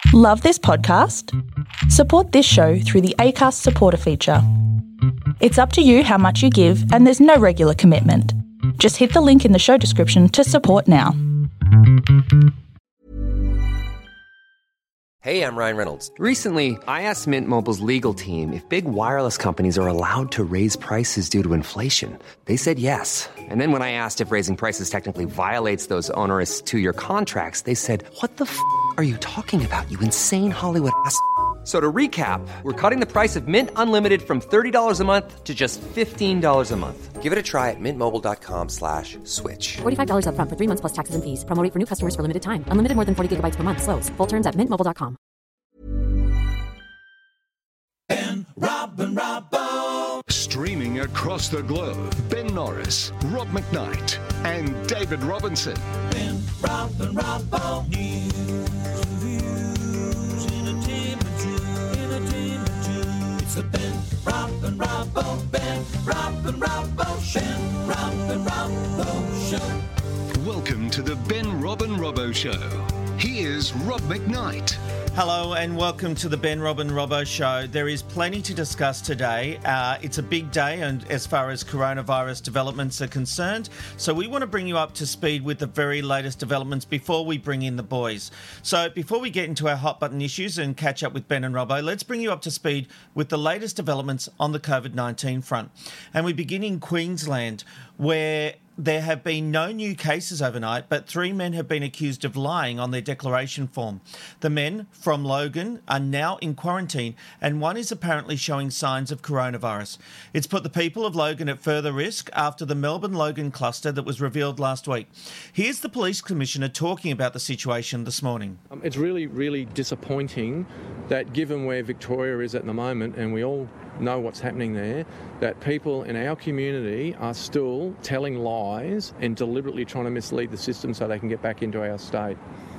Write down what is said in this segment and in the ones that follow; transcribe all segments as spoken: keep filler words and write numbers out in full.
Love this podcast? Support this show through the Acast supporter feature. It's up to you how much you give, and there's no regular commitment. Just hit the link in the show description to support now. Hey, I'm Ryan Reynolds. Recently, I asked Mint Mobile's legal team if big wireless companies are allowed to raise prices due to inflation. They said yes. And then when I asked if raising prices technically violates those onerous two-year contracts, they said, what the f*** are you talking about, you insane Hollywood ass f- So to recap, we're cutting the price of Mint Unlimited from thirty dollars a month to just fifteen dollars a month. Give it a try at mintmobile.com slash switch. forty-five dollars up front for three months plus taxes and fees. Promo rate for new customers for limited time. Unlimited more than forty gigabytes per month. Slows full terms at mint mobile dot com. Ben, Robin, Robbo. Streaming across the globe, Ben Norris, Rob McKnight, and David Robinson. Ben, Robin, Robbo. News, reviews, entertainment, entertainment. It's the Ben, Robin, Robbo. Ben, Robin, Robbo Show. Ben, Robin, Robbo Show. Welcome to the Ben, Robin, Robbo Show. Here's Rob McKnight. Hello and welcome to the Ben, Robin, Robbo Show. There is plenty to discuss today. Uh, it's a big day and as far as coronavirus developments are concerned, so we want to bring you up to speed with the very latest developments before we bring in the boys. So before we get into our hot button issues and catch up with Ben and Robbo, let's bring you up to speed with the latest developments on the COVID nineteen front. And we begin in Queensland, where there have been no new cases overnight, but three men have been accused of lying on their declaration form. The men from Logan are now in quarantine, and one is apparently showing signs of coronavirus. It's put the people of Logan at further risk after the Melbourne-Logan cluster that was revealed last week. Here's the Police Commissioner talking about the situation this morning. Um, it's really, really disappointing that given where Victoria is at the moment, and we all know what's happening there, that people in our community are still telling lies and deliberately trying to mislead the system so they can get back into our state.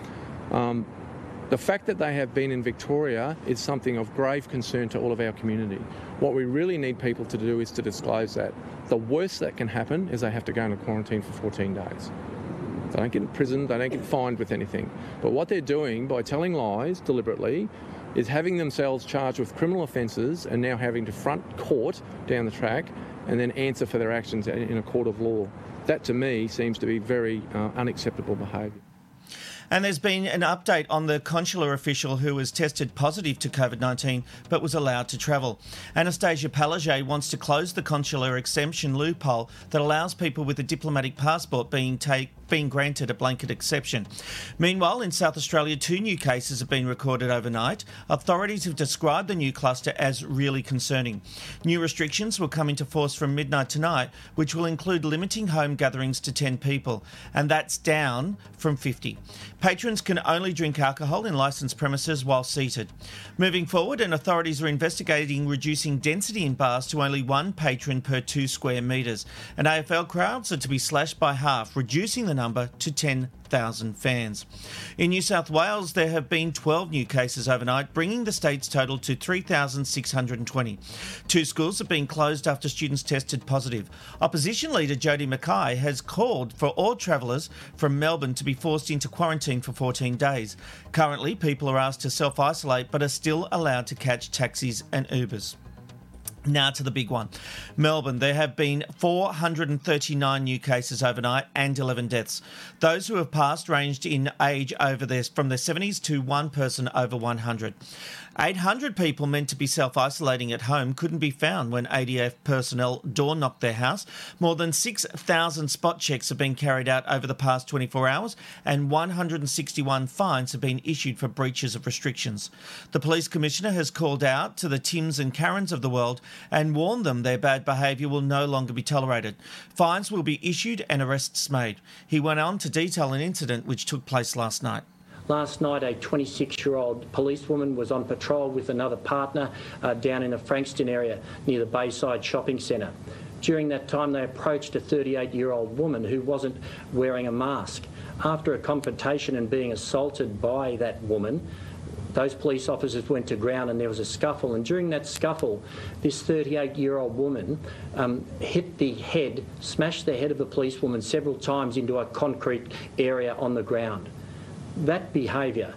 Um, the fact that they have been in Victoria is something of grave concern to all of our community. What we really need people to do is to disclose that. The worst that can happen is they have to go into quarantine for fourteen days. They don't get in prison, they don't get fined with anything. But what they're doing by telling lies deliberately is having themselves charged with criminal offences and now having to front court down the track and then answer for their actions in a court of law. That, to me, seems to be very uh, unacceptable behaviour. And there's been an update on the consular official who was tested positive to COVID nineteen but was allowed to travel. Anastasia Palaszczuk wants to close the consular exemption loophole that allows people with a diplomatic passport being take, being granted a blanket exception. Meanwhile, in South Australia, two new cases have been recorded overnight. Authorities have described the new cluster as really concerning. New restrictions will come into force from midnight tonight, which will include limiting home gatherings to ten people, and that's down from fifty. Patrons can only drink alcohol in licensed premises while seated. Moving forward, and authorities are investigating reducing density in bars to only one patron per two square metres. And A F L crowds are to be slashed by half, reducing the number to ten thousand fans. In New South Wales, there have been twelve new cases overnight, bringing the state's total to three thousand six hundred twenty. Two schools have been closed after students tested positive. Opposition leader Jody Mackay has called for all travellers from Melbourne to be forced into quarantine for fourteen days. Currently, people are asked to self-isolate but are still allowed to catch taxis and Ubers. Now to the big one. Melbourne, there have been four hundred thirty-nine new cases overnight and eleven deaths. Those who have passed ranged in age over their, from their seventies to one person over one hundred. eight hundred people meant to be self-isolating at home couldn't be found when A D F personnel door-knocked their house. More than six thousand spot checks have been carried out over the past twenty-four hours and one hundred sixty-one fines have been issued for breaches of restrictions. The Police Commissioner has called out to the Tims and Karens of the world and warned them their bad behaviour will no longer be tolerated. Fines will be issued and arrests made. He went on to detail an incident which took place last night. Last night, a twenty-six-year-old policewoman was on patrol with another partner uh, down in the Frankston area near the Bayside Shopping Centre. During that time, they approached a thirty-eight-year-old woman who wasn't wearing a mask. After a confrontation and being assaulted by that woman, those police officers went to ground and there was a scuffle. And during that scuffle, this thirty-eight-year-old woman um, hit the head, smashed the head of the policewoman several times into a concrete area on the ground. That behaviour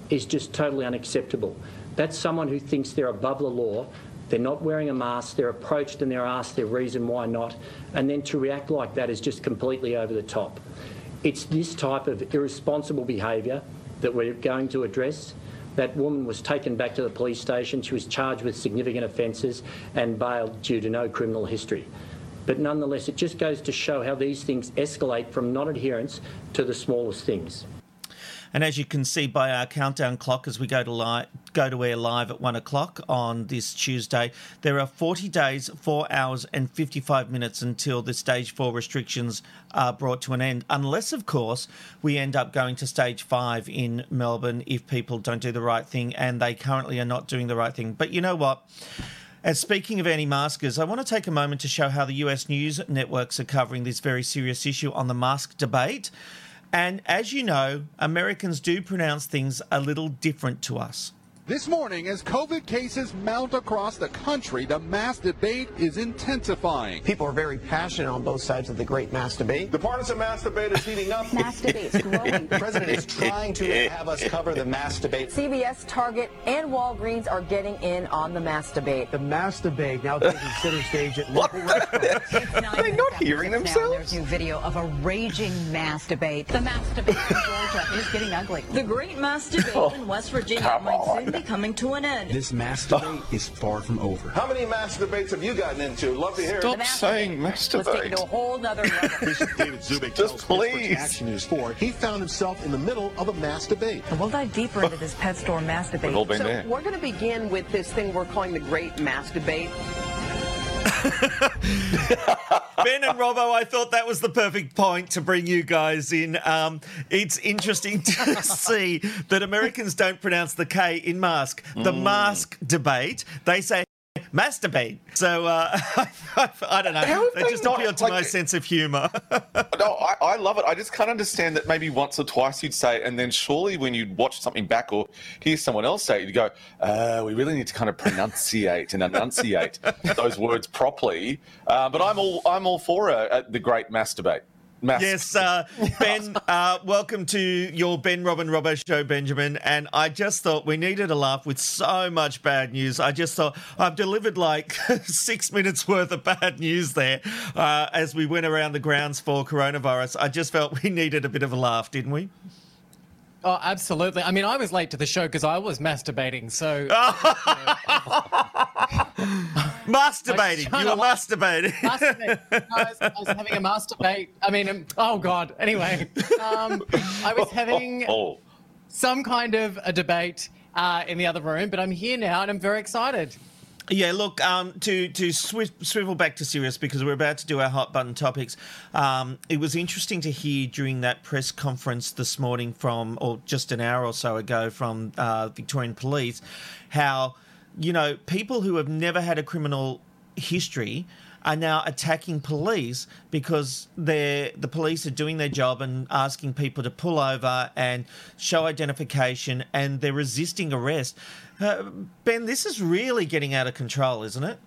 is just totally unacceptable. That's someone who thinks they're above the law, they're not wearing a mask, they're approached and they're asked their reason why not, and then to react like that is just completely over the top. It's this type of irresponsible behaviour that we're going to address. That woman was taken back to the police station. She was charged with significant offences and bailed due to no criminal history. But nonetheless, it just goes to show how these things escalate from non-adherence to the smallest things. And as you can see by our countdown clock as we go to li- go to air live at one o'clock on this Tuesday, there are forty days, four hours and fifty-five minutes until the stage four restrictions are brought to an end. Unless, of course, we end up going to stage five in Melbourne if people don't do the right thing, and they currently are not doing the right thing. But you know what? And speaking of anti-maskers, I want to take a moment to show how the U S news networks are covering this very serious issue on the mask debate. And as you know, Americans do pronounce things a little different to us. This morning, as COVID cases mount across the country, the mask debate is intensifying. People are very passionate on both sides of the great mask debate. The partisan mask debate is heating up. Mask debate is growing. The president is trying to have us cover the mask debate. C V S, Target, and Walgreens are getting in on the mask debate. The mask debate now taking center stage at local restaurants. Are they not hearing themselves? There's new video of a raging mask debate. The mask debate in Georgia is getting ugly. The great mask debate oh, in West Virginia might soon be coming to an end. This mask debate is far from over. How many mask debates have you gotten into? Love to hear. Stop saying mask debate. Let's take it to a whole nother level. Bishop David Zubik Just please. Action News four. He found himself in the middle of a mask debate. And we'll dive deeper into this pet store mask debate. We've all been so there. We're going to begin with this thing we're calling the Great Mask Debate. Ben and Robbo, I thought that was the perfect point to bring you guys in. Um, it's interesting to see that Americans don't pronounce the K in mask. The mm. mask debate, they say masturbate. So uh, I, I don't know. They just appeal to like, my sense of humour. No, I, I love it. I just can't understand that maybe once or twice you'd say it, and then surely when you watch something back or hear someone else say it, you go, uh, we really need to kind of pronunciate and enunciate those words properly. Uh, but I'm all I'm all for a, a, the great masturbate. Masks. Yes, uh, Ben, uh, welcome to your Ben, Robin, Robbo show, Benjamin. And I just thought we needed a laugh with so much bad news. I just thought I've delivered like six minutes worth of bad news there uh, as we went around the grounds for coronavirus. I just felt we needed a bit of a laugh, didn't we? Oh, absolutely. I mean, I was late to the show because I was masturbating, so... Masturbating. You were masturbating. Masturbate. No, I, was, I was having a masturbate. I mean, um, oh, God. Anyway, um, I was having oh, oh. some kind of a debate uh, in the other room, but I'm here now and I'm very excited. Yeah, look, um, to, to swi- swivel back to serious because we're about to do our hot button topics. Um, it was interesting to hear during that press conference this morning from, or just an hour or so ago from uh, Victorian Police, how, you know, people who have never had a criminal history are now attacking police because they're, the police are doing their job and asking people to pull over and show identification, and they're resisting arrest. Uh, Ben, this is really getting out of control, isn't it?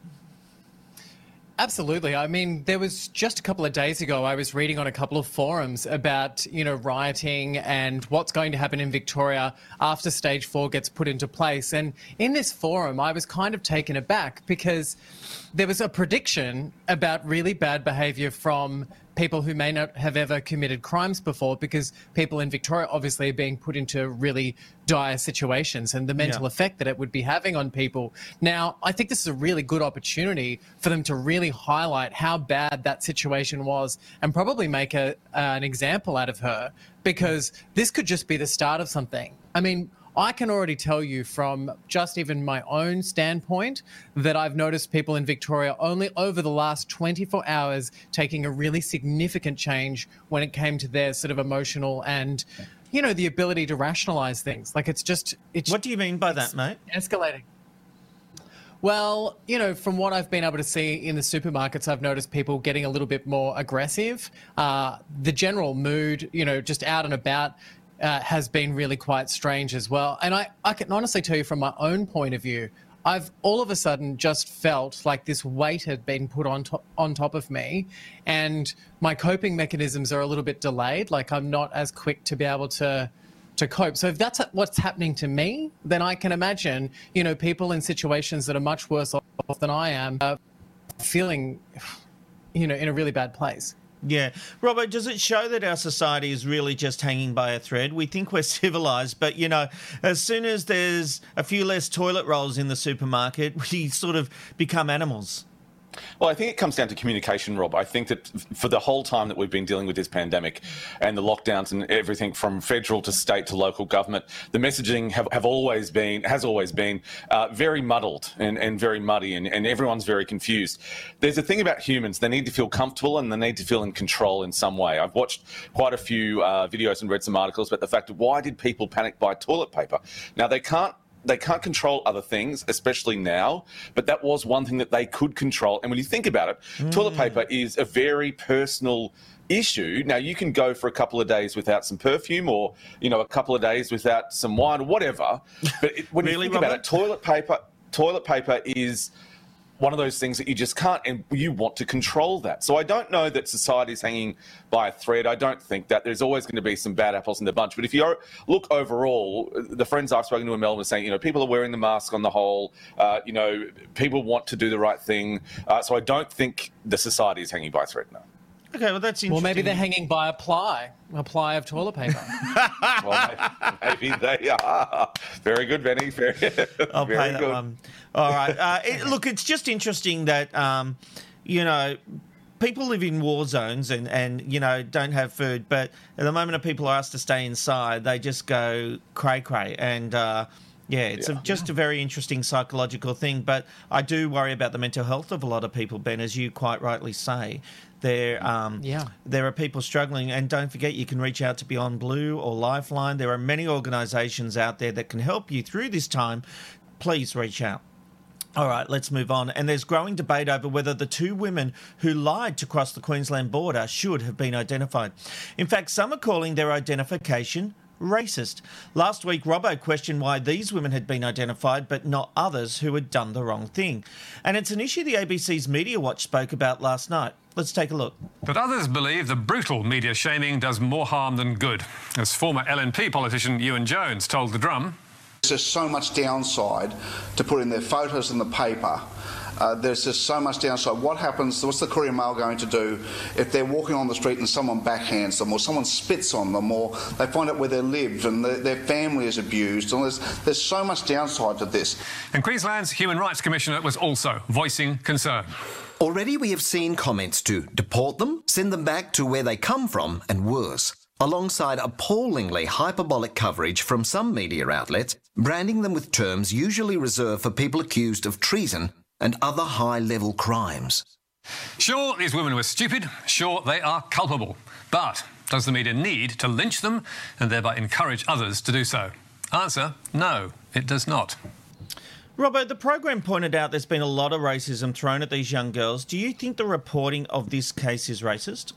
Absolutely. I mean, there was just a couple of days ago, I was reading on a couple of forums about, you know, rioting and what's going to happen in Victoria after stage four gets put into place. And in this forum, I was kind of taken aback because there was a prediction about really bad behaviour from people who may not have ever committed crimes before, because people in Victoria obviously are being put into really dire situations and the mental yeah. effect that it would be having on people. Now, I think this is a really good opportunity for them to really highlight how bad that situation was and probably make a, uh, an example out of her, because this could just be the start of something. I mean, I can already tell you from just even my own standpoint that I've noticed people in Victoria only over the last twenty-four hours taking a really significant change when it came to their sort of emotional and, you know, the ability to rationalise things. Like it's just... It's, what do you mean by that, mate? Escalating. Well, you know, from what I've been able to see in the supermarkets, I've noticed people getting a little bit more aggressive. Uh, the general mood, you know, just out and about, Uh, has been really quite strange as well. And I, I can honestly tell you from my own point of view, I've all of a sudden just felt like this weight had been put on, to- on top of me, and my coping mechanisms are a little bit delayed. Like I'm not as quick to be able to to cope. So if that's what's happening to me, then I can imagine, you know, people in situations that are much worse off than I am uh, feeling, you know, in a really bad place. Yeah. Robert, does it show that our society is really just hanging by a thread? We think we're civilised, but, you know, as soon as there's a few less toilet rolls in the supermarket, we sort of become animals. Well, I think it comes down to communication, Rob. I think that for the whole time that we've been dealing with this pandemic and the lockdowns and everything from federal to state to local government, the messaging have, have always been, has always been uh, very muddled and, and very muddy, and, and everyone's very confused. There's a thing about humans. They need to feel comfortable and they need to feel in control in some way. I've watched quite a few uh, videos and read some articles about the fact of why did people panic buy toilet paper? Now, they can't They can't control other things, especially now, but that was one thing that they could control. And when you think about it, mm. toilet paper is a very personal issue. Now, you can go for a couple of days without some perfume or, you know, a couple of days without some wine or whatever. But it, when really, you think Robert? about it, toilet paper, toilet paper is one of those things that you just can't, and you want to control that. So I don't know that society's hanging by a thread. I don't think that. There's always going to be some bad apples in the bunch. But if you look overall, the friends I've spoken to in Melbourne are saying, you know, people are wearing the mask on the whole. Uh, you know, people want to do the right thing. Uh, so I don't think the society is hanging by a thread, no. Okay, well, that's interesting. Well, maybe they're hanging by a ply, a ply of toilet paper. Well, maybe, maybe they are. Very good, Benny. Very, I'll very pay that good. one. All right. Uh, it, look, it's just interesting that, um, you know, people live in war zones and, and, you know, don't have food. But at the moment, if people are asked to stay inside, they just go cray-cray. And, uh, yeah, it's Yeah. A, just a very interesting psychological thing. But I do worry about the mental health of a lot of people, Ben, as you quite rightly say. There, um, yeah. there are people struggling, and don't forget you can reach out to Beyond Blue or Lifeline. There are many organisations out there that can help you through this time. Please reach out. All right, let's move on. And there's growing debate over whether the two women who lied to cross the Queensland border should have been identified. In fact, some are calling their identification racist. Last week, Robbo questioned why these women had been identified but not others who had done the wrong thing. And it's an issue the A B C's Media Watch spoke about last night. Let's take a look. But others believe the brutal media shaming does more harm than good. As former L N P politician Ewan Jones told The Drum, there's so much downside to putting their photos in the paper. Uh, there's just so much downside. What happens, what's the Courier Mail going to do if they're walking on the street and someone backhands them or someone spits on them or they find out where they lived and the, their family is abused? And there's, there's so much downside to this. And Queensland's Human Rights Commissioner was also voicing concern. Already we have seen comments to deport them, send them back to where they come from, and worse, alongside appallingly hyperbolic coverage from some media outlets, branding them with terms usually reserved for people accused of treason and other high-level crimes. Sure, these women were stupid. Sure, they are culpable. But does the media need to lynch them and thereby encourage others to do so? Answer, no, it does not. Robert, the program pointed out there's been a lot of racism thrown at these young girls. Do you think the reporting of this case is racist?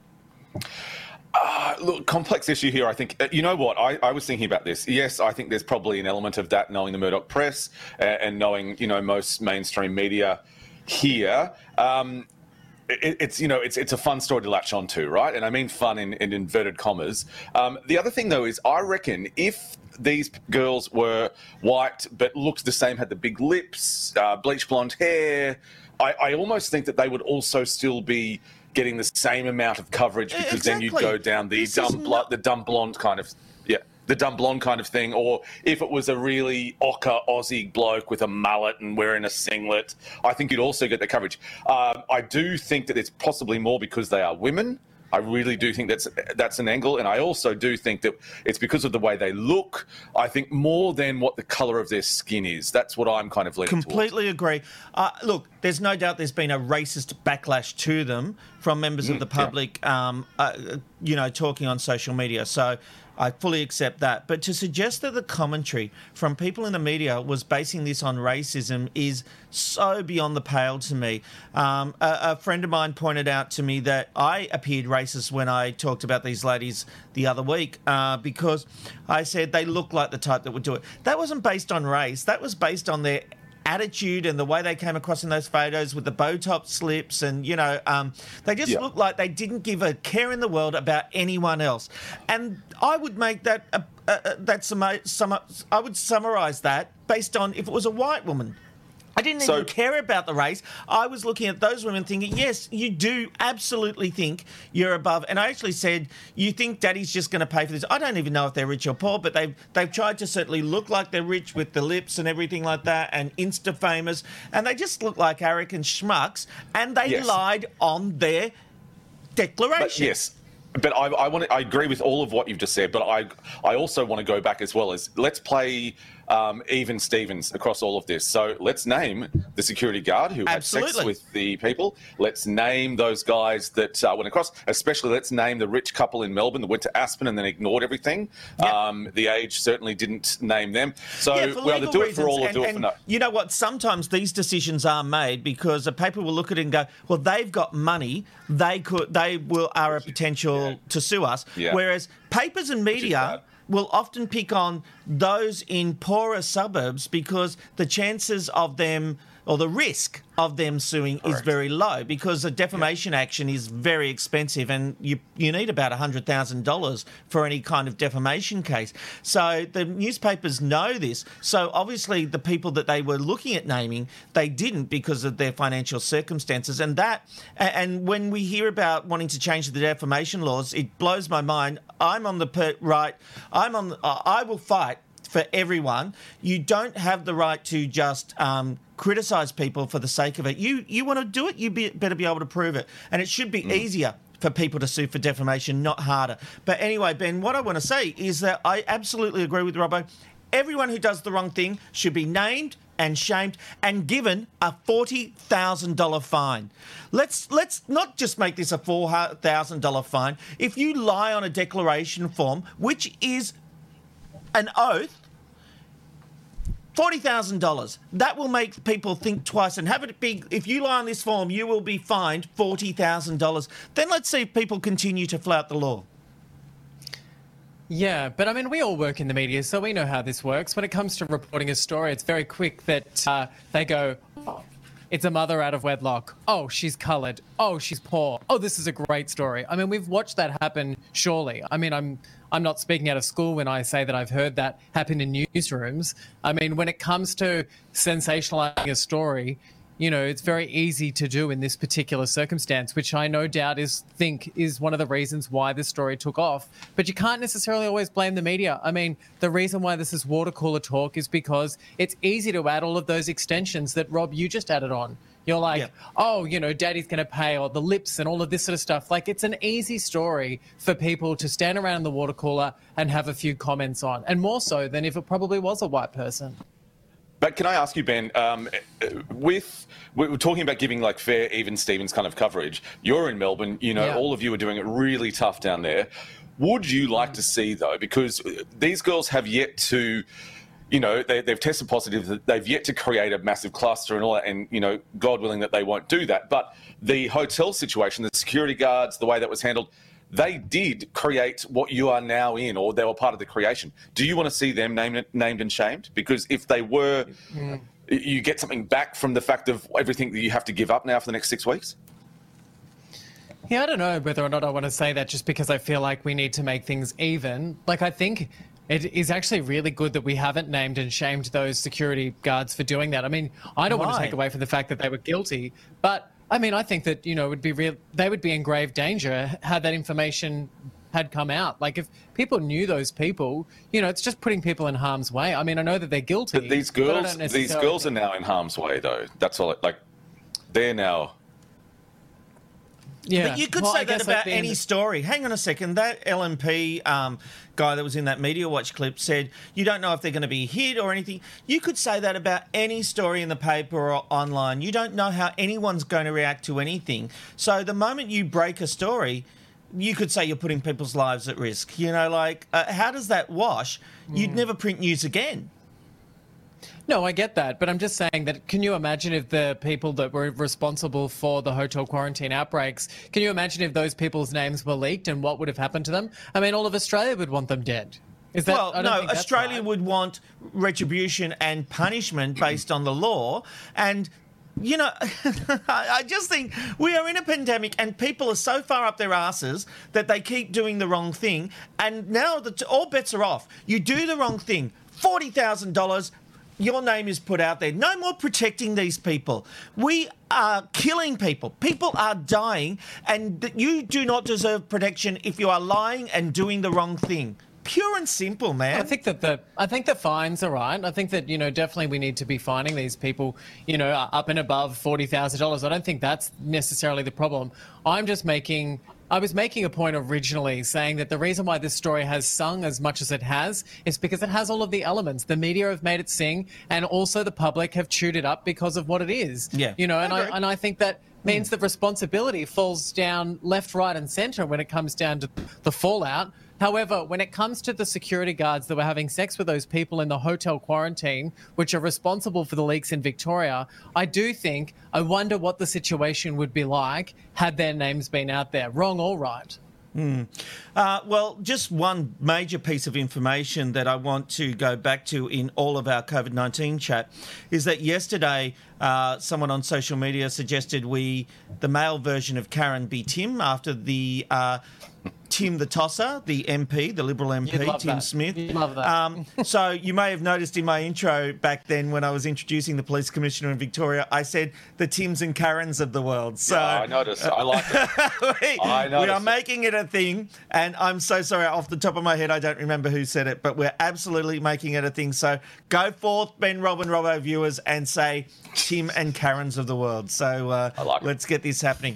Uh, look, complex issue here, I think. Uh, you know what? I, I was thinking about this. Yes, I think there's probably an element of that, knowing the Murdoch press uh, and knowing, you know, most mainstream media here. Um, it, it's, you know, it's it's a fun story to latch onto, right? And I mean fun in, in inverted commas. Um, the other thing, though, is I reckon if these girls were white but looked the same, had the big lips, uh, bleach blonde hair, I, I almost think that they would also still be getting the same amount of coverage because exactly. then you'd go down the This dumb, is blo- not- the dumb blonde kind of, yeah, the dumb blonde kind of thing. Or if it was a really ochre Aussie bloke with a mullet and wearing a singlet, I think you'd also get the coverage. Um, I do think that it's possibly more because they are women. I really do think that's that's an angle, and I also do think that it's because of the way they look. I think more than what the colour of their skin is. That's what I'm kind of leaning towards. Completely agree. Uh, look, there's no doubt there's been a racist backlash to them from members Mm, of the public, um, uh, you know, talking on social media. So I fully accept that. But to suggest that the commentary from people in the media was basing this on racism is so beyond the pale to me. Um, a, a friend of mine pointed out to me that I appeared racist when I talked about these ladies the other week uh, because I said they look like the type that would do it. That wasn't based on race. That was based on their attitude and the way they came across in those photos with the Botox lips and, you know, um, they just Yeah. looked like they didn't give a care in the world about anyone else. And I would make that, uh, uh, that summa- summa- I would summarise that based on if it was a white woman. I didn't So- even care about the race. I was looking at those women thinking, yes, you do absolutely think you're above. And I actually said, you think Daddy's just going to pay for this. I don't even know if they're rich or poor, but they've, they've tried to certainly look like they're rich with the lips and everything like that and Insta-famous. And they just look like arrogant schmucks. And they Yes. lied on their declaration. But yes. But I, I want to, I agree with all of what you've just said, but I I also want to go back as well as let's play um, even Stevens across all of this. So let's name the security guard who had sex Absolutely. with the people. Let's name those guys that uh, went across. Especially let's name the rich couple in Melbourne that went to Aspen and then ignored everything. Um, the Age certainly didn't name them. So Yeah, for we either legal do it for reasons, all or and- do it and for no. You know what? Sometimes these decisions are made because the people will look at it and go, "Well, they've got money. They could. They will are a potential to sue us." Yeah. Whereas papers and media will often pick on those in poorer suburbs because the chances of them or the risk of them suing is very low because a defamation action is very expensive and you you need about one hundred thousand dollars for any kind of defamation case. So the newspapers know this. So obviously the people that they were looking at naming, they didn't because of their financial circumstances. And that, a- and when we hear about wanting to change the defamation laws, it blows my mind. I'm on the per- right, I'm on, the, I will fight for everyone. You don't have the right to just um, criticise people for the sake of it. You you want to do it, you be, better be able to prove it. And it should be easier for people to sue for defamation, not harder. But anyway, Ben, what I want to say is that I absolutely agree with Robbo. Everyone who does the wrong thing should be named and shamed and given a forty thousand dollars fine. Let's let's not just make this a four thousand dollars fine. If you lie on a declaration form, which is an oath, forty thousand dollars. That will make people think twice and have it be, if you lie on this form, you will be fined forty thousand dollars. Then let's see if people continue to flout the law. Yeah, but I mean, we all work in the media, so we know how this works. When it comes to reporting a story, it's very quick that uh, they go, oh, it's a mother out of wedlock. Oh, she's coloured. Oh, she's poor. Oh, this is a great story. I mean, we've watched that happen, surely. I mean, I'm I'm not speaking out of school when I say that I've heard that happen in newsrooms. I mean, when it comes to sensationalising a story, you know, it's very easy to do in this particular circumstance, which I no doubt is think is one of the reasons why this story took off. But you can't necessarily always blame the media. I mean, the reason why this is water cooler talk is because it's easy to add all of those extensions that, Rob, you just added on. You're like, yeah. oh, you know, Daddy's going to pay, or the lips and all of this sort of stuff. Like, it's an easy story for people to stand around in the water cooler and have a few comments on, and more so than if it probably was a white person. But can I ask you, Ben, um, with we we're talking about giving like fair, even Stevens kind of coverage. You're in Melbourne, you know, Yeah. all of you are doing it really tough down there. Would you like to see, though, because these girls have yet to, you know, they, they've tested positive, they've yet to create a massive cluster and all that, and, you know, God willing that they won't do that. But the hotel situation, the security guards, the way that was handled, they did create what you are now in, or they were part of the creation. Do you want to see them named, named and shamed? Because if they were, Mm. you get something back from the fact of everything that you have to give up now for the next six weeks? Yeah, I don't know whether or not I want to say that just because I feel like we need to make things even. Like, I think it is actually really good that we haven't named and shamed those security guards for doing that. I mean, I don't want to Why? take away from the fact that they were guilty, but I mean, I think that, you know, it would be real, they would be in grave danger had that information had come out. Like, if people knew those people, you know, it's just putting people in harm's way. I mean, I know that they're guilty. But these but I girls, don't these necessarily girls are think- now in harm's way, though. That's all. It, like, they're now. Yeah. But you could Well, I say that guess at about the end any of- story. Hang on a second. That L M P um, guy that was in that Media Watch clip said, you don't know if they're going to be hit or anything. You could say that about any story in the paper or online. You don't know how anyone's going to react to anything. So the moment you break a story, you could say you're putting people's lives at risk. You know, like, uh, how does that wash? You'd never print news again. No, I get that, but I'm just saying that, can you imagine if the people that were responsible for the hotel quarantine outbreaks, can you imagine if those people's names were leaked and what would have happened to them? I mean, all of Australia would want them dead. Is that, well, I don't no, think that's Australia right. would want retribution and punishment based on the law. And, you know, I just think we are in a pandemic and people are so far up their asses that they keep doing the wrong thing. And now that all bets are off. You do the wrong thing, forty thousand dollars, your name is put out there. No more protecting these people. We are killing people. People are dying, and you do not deserve protection if you are lying and doing the wrong thing. Pure and simple, man. I think that the I think the fines are right. I think that, you know, definitely we need to be fining these people, you know, up and above forty thousand dollars. I don't think that's necessarily the problem. I'm just making I was making a point originally saying that the reason why this story has sung as much as it has is because it has all of the elements. The media have made it sing, and also the public have chewed it up because of what it is. Yeah. You know, and I agree. and I think that means that responsibility falls down left, right and centre when it comes down to the fallout. However, when it comes to the security guards that were having sex with those people in the hotel quarantine, which are responsible for the leaks in Victoria, I do think, I wonder what the situation would be like had their names been out there, wrong or right. Mm. Uh, well, just one major piece of information that I want to go back to in all of our COVID nineteen chat is that yesterday uh, someone on social media suggested we, the male version of Karen, be Tim after the... Uh, Tim the Tosser, the M P, the Liberal M P, You'd love Tim that. Smith. You'd love that. Um, so you may have noticed in my intro back then when I was introducing the Police Commissioner in Victoria, I said the Tims and Karens of the world. So Yeah, I noticed. I like it. we, I we are noticed. making it a thing, and I'm so sorry, off the top of my head, I don't remember who said it, but we're absolutely making it a thing. So go forth, Ben, Rob and Robbo viewers, and say Tim and Karens of the world. So uh, I like it. let's get this happening.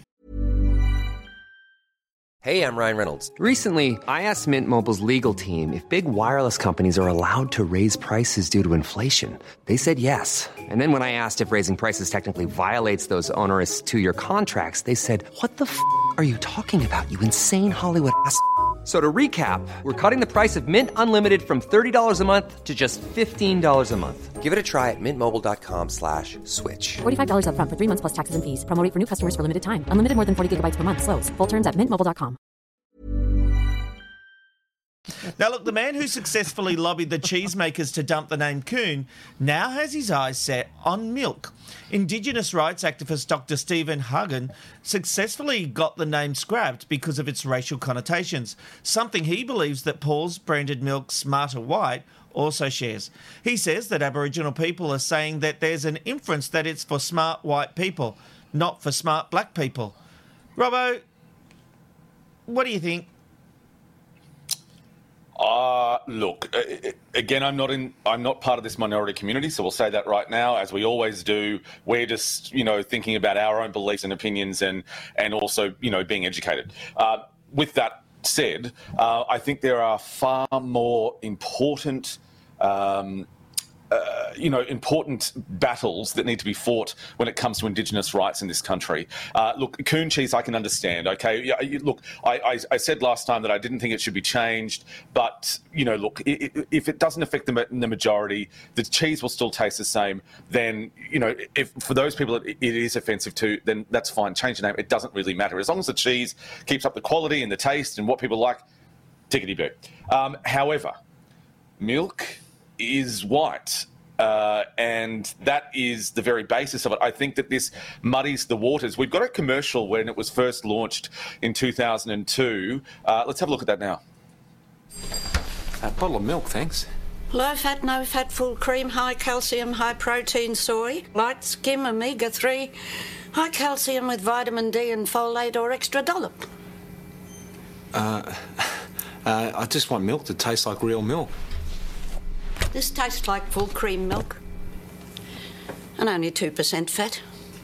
Hey, I'm Ryan Reynolds. Recently, I asked Mint Mobile's legal team if big wireless companies are allowed to raise prices due to inflation. They said yes. And then when I asked if raising prices technically violates those onerous two-year contracts, they said, "What the f*** are you talking about, you insane Hollywood ass?" So to recap, we're cutting the price of Mint Unlimited from thirty dollars a month to just fifteen dollars a month. Give it a try at mintmobile.com slash switch. forty-five dollars up front for three months plus taxes and fees. Promo rate for new customers for limited time. Unlimited more than forty gigabytes per month. Slows full terms at mint mobile dot com. Now, look, the man who successfully lobbied the cheesemakers to dump the name Coon now has his eyes set on milk. Indigenous rights activist Doctor Stephen Hagen successfully got the name scrapped because of its racial connotations, something he believes that Paul's branded milk Smarter White also shares. He says that Aboriginal people are saying that there's an inference that it's for smart white people, not for smart black people. Robbo, what do you think? Uh, look, uh, again, I'm not in. I'm not part of this minority community, so we'll say that right now, as we always do. We're just, you know, thinking about our own beliefs and opinions, and and also, you know, being educated. Uh, with that said, uh, I think there are far more important. Um, Uh, you know, important battles that need to be fought when it comes to Indigenous rights in this country. Uh, look, coon cheese, I can understand. Okay, yeah, you, look, I, I, I said last time that I didn't think it should be changed, but you know, look, it, it, if it doesn't affect the, the majority, the cheese will still taste the same. Then, you know, if for those people it, it is offensive to, then that's fine. Change the name. It doesn't really matter as long as the cheese keeps up the quality and the taste and what people like. Tickety-boo. Um, however, milk is white, uh, and that is the very basis of it. I think that this muddies the waters. We've got a commercial when it was first launched in two thousand two. Uh, let's have a look at that now. A bottle of milk, thanks. Low fat, no fat, full cream, high calcium, high protein soy, light skim, omega three, high calcium with vitamin D and folate or extra dollop. Uh, uh, I just want milk that tastes like real milk. This tastes like full cream milk and only two percent fat.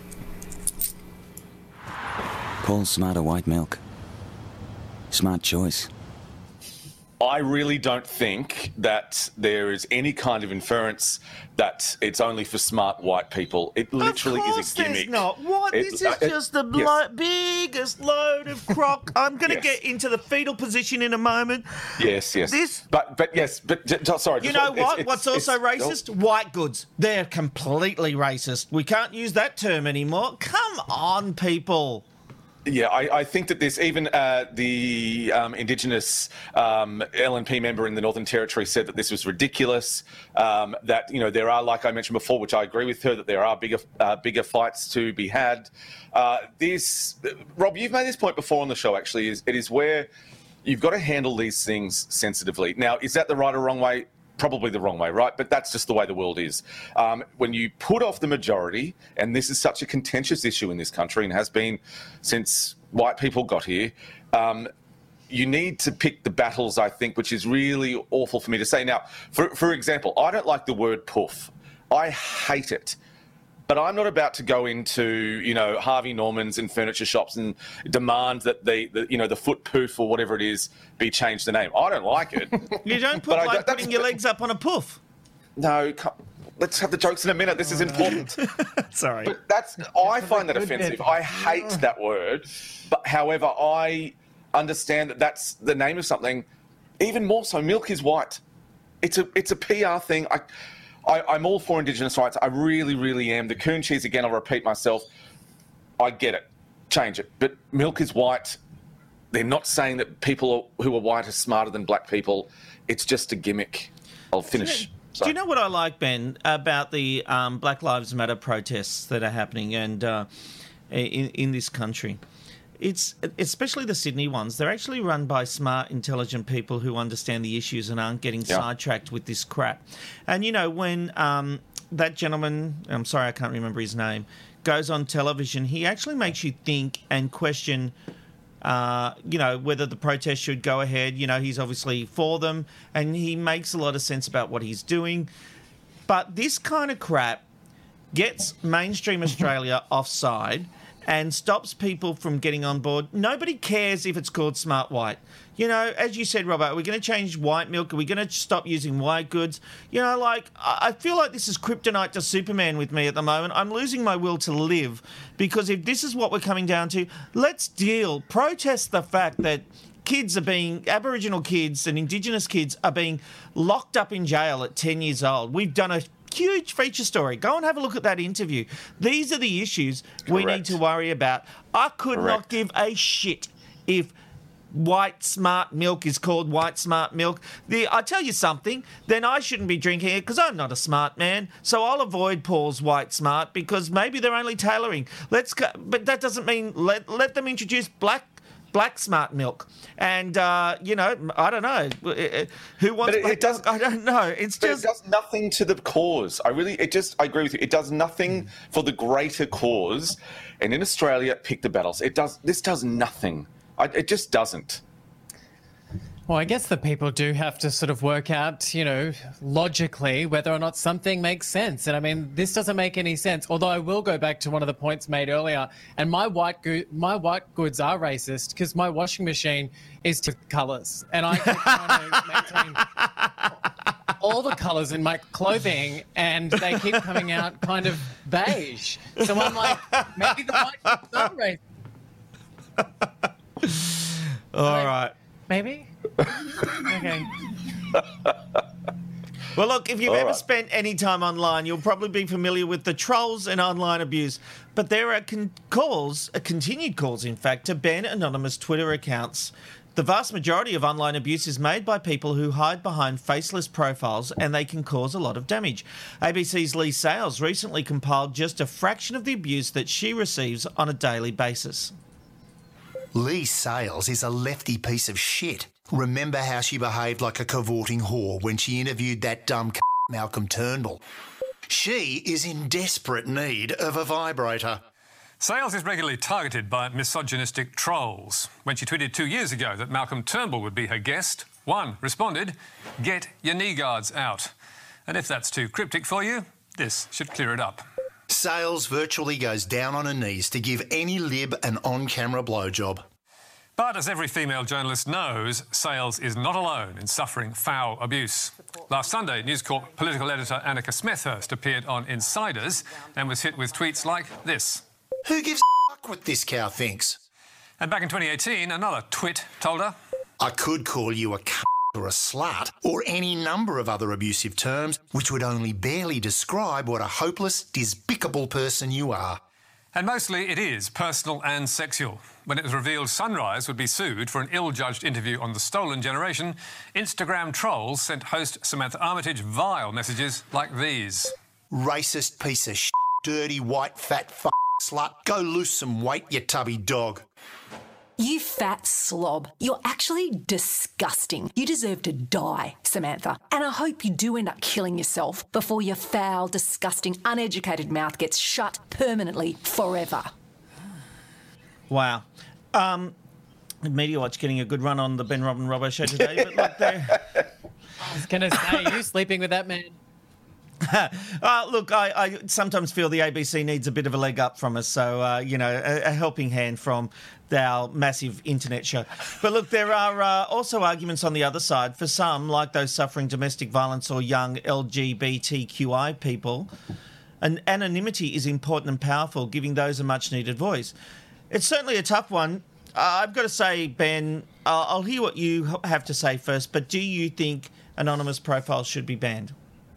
Paul's Smarter White milk. Smart choice. I really don't think that there is any kind of inference that it's only for smart white people. It literally Of course is a gimmick. there's not. What? It- this is uh, it- just the yes. blo- biggest load of crock. I'm going to Yes. get into the fetal position in a moment. Yes, yes. This- but but yes, but j- j- sorry. You just- know it's- what? it's- What's also it's- racist? White goods. They're completely racist. We can't use that term anymore. Come on, people. Yeah, I, I think that this, even uh, the um, Indigenous um, L N P member in the Northern Territory said that this was ridiculous, um, that, you know, there are, like I mentioned before, which I agree with her, that there are bigger uh, bigger fights to be had. Uh, this, Rob, you've made this point before on the show, actually, is it is where you've got to handle these things sensitively. Now, is that the right or wrong way? Probably the wrong way, right? But that's just the way the world is. Um, when you put off the majority, and this is such a contentious issue in this country and has been since white people got here, um, you need to pick the battles, I think, which is really awful for me to say. Now, for, for example, I don't like the word poof. I hate it. But I'm not about to go into, you know, Harvey Norman's and furniture shops and demand that the, the you know, the foot poof or whatever it is be changed the name. I don't like it. You don't put But I like don't- putting your legs up on a poof. No, come- let's have the jokes in a minute. This is important. Sorry. But that's I find that good offensive. bit. I hate that word. But however, I understand that that's the name of something. Even more so, milk is white. It's a it's a P R thing. I, I I'm all for Indigenous rights. I really, really am. The coon cheese, again, I'll repeat myself. I get it. Change it. But milk is white. They're not saying that people who are white are smarter than black people. It's just a gimmick. I'll finish. Do you know what I like, Ben, about the um, Black Lives Matter protests that are happening and uh, in, in this country? It's especially the Sydney ones. They're actually run by smart, intelligent people who understand the issues and aren't getting Yeah. sidetracked with this crap. And, you know, when um, that gentleman, I'm sorry, I can't remember his name, goes on television, he actually makes you think and question Uh, you know, whether the protest should go ahead. You know, he's obviously for them and he makes a lot of sense about what he's doing. But this kind of crap gets mainstream Australia offside and stops people from getting on board. Nobody cares if it's called Smart White. You know, as you said, Robert, we're going to change white milk. Are we going to stop using white goods? You know, like, I I feel like this is kryptonite to Superman with me at the moment. I'm losing my will to live because if this is what we're coming down to, let's deal, protest the fact that kids are being, Aboriginal kids and Indigenous kids are being locked up in jail at ten years old. We've done a huge feature story. Go and have a look at that interview. These are the issues we need to worry about. I could not Correct. give a shit if white smart milk is called white smart milk. The I tell you something, then I shouldn't be drinking it because I'm not a smart man. So I'll avoid Paul's white smart because maybe they're only tailoring. Let's go, but that doesn't mean let let them introduce black black smart milk. And uh, you know, I don't know who wants. But it, black it does. milk? I don't know. It's But just it does nothing to the cause. I really, it just, I agree with you. It does nothing for the greater cause. And in Australia, pick the battles. It does. This does nothing. I, it just doesn't. Well, I guess the people do have to sort of work out, you know, logically whether or not something makes sense. And I mean, this doesn't make any sense. Although I will go back to one of the points made earlier. And my white go- my white goods are racist because my washing machine is two colours, and I keep trying to maintain all the colours in my clothing, and they keep coming out kind of beige. So I'm like, maybe the white goods are racist. all right. Maybe. Okay. Well, look, if you've All ever right. spent any time online, you'll probably be familiar with the trolls and online abuse. But there are con- calls, uh, continued calls, in fact, to ban anonymous Twitter accounts. The vast majority of online abuse is made by people who hide behind faceless profiles, and they can cause a lot of damage. A B C's Lee Sales recently compiled just a fraction of the abuse that she receives on a daily basis. Lee Sales is a lefty piece of shit. Remember how she behaved like a cavorting whore when she interviewed that dumb c- Malcolm Turnbull? She is in desperate need of a vibrator. Sales is regularly targeted by misogynistic trolls. When she tweeted two years ago that Malcolm Turnbull would be her guest, one responded, "Get your knee guards out." And if that's too cryptic for you, this should clear it up. Sales virtually goes down on her knees to give any lib an on-camera blowjob. But as every female journalist knows, Sales is not alone in suffering foul abuse. Last Sunday, News Corp political editor Annika Smethurst appeared on Insiders and was hit with tweets like this. Who gives a fuck what this cow thinks? And back in twenty eighteen, another twit told her, I could call you a c*** or a slut, or any number of other abusive terms which would only barely describe what a hopeless, despicable person you are. And mostly it is personal and sexual. When it was revealed Sunrise would be sued for an ill-judged interview on The Stolen Generation, Instagram trolls sent host Samantha Armitage vile messages like these. Racist piece of shit, dirty white fat f*** slut. Go lose some weight, you tubby dog. You fat slob. You're actually disgusting. You deserve to die, Samantha. And I hope you do end up killing yourself before your foul, disgusting, uneducated mouth gets shut permanently forever. Wow. Um, Media Watch getting a good run on the Ben Robin Robbo show today. But look, they're... I was going to say, you sleeping with that man? uh, look, I, I sometimes feel the A B C needs a bit of a leg up from us. So, uh, you know, a, a helping hand from our massive internet show. But look, there are uh, also arguments on the other side. For some, like those suffering domestic violence or young L G B T Q I people, an anonymity is important and powerful, giving those a much-needed voice. It's certainly a tough one. Uh, I've got to say, Ben, uh, I'll hear what you have to say first, but do you think anonymous profiles should be banned?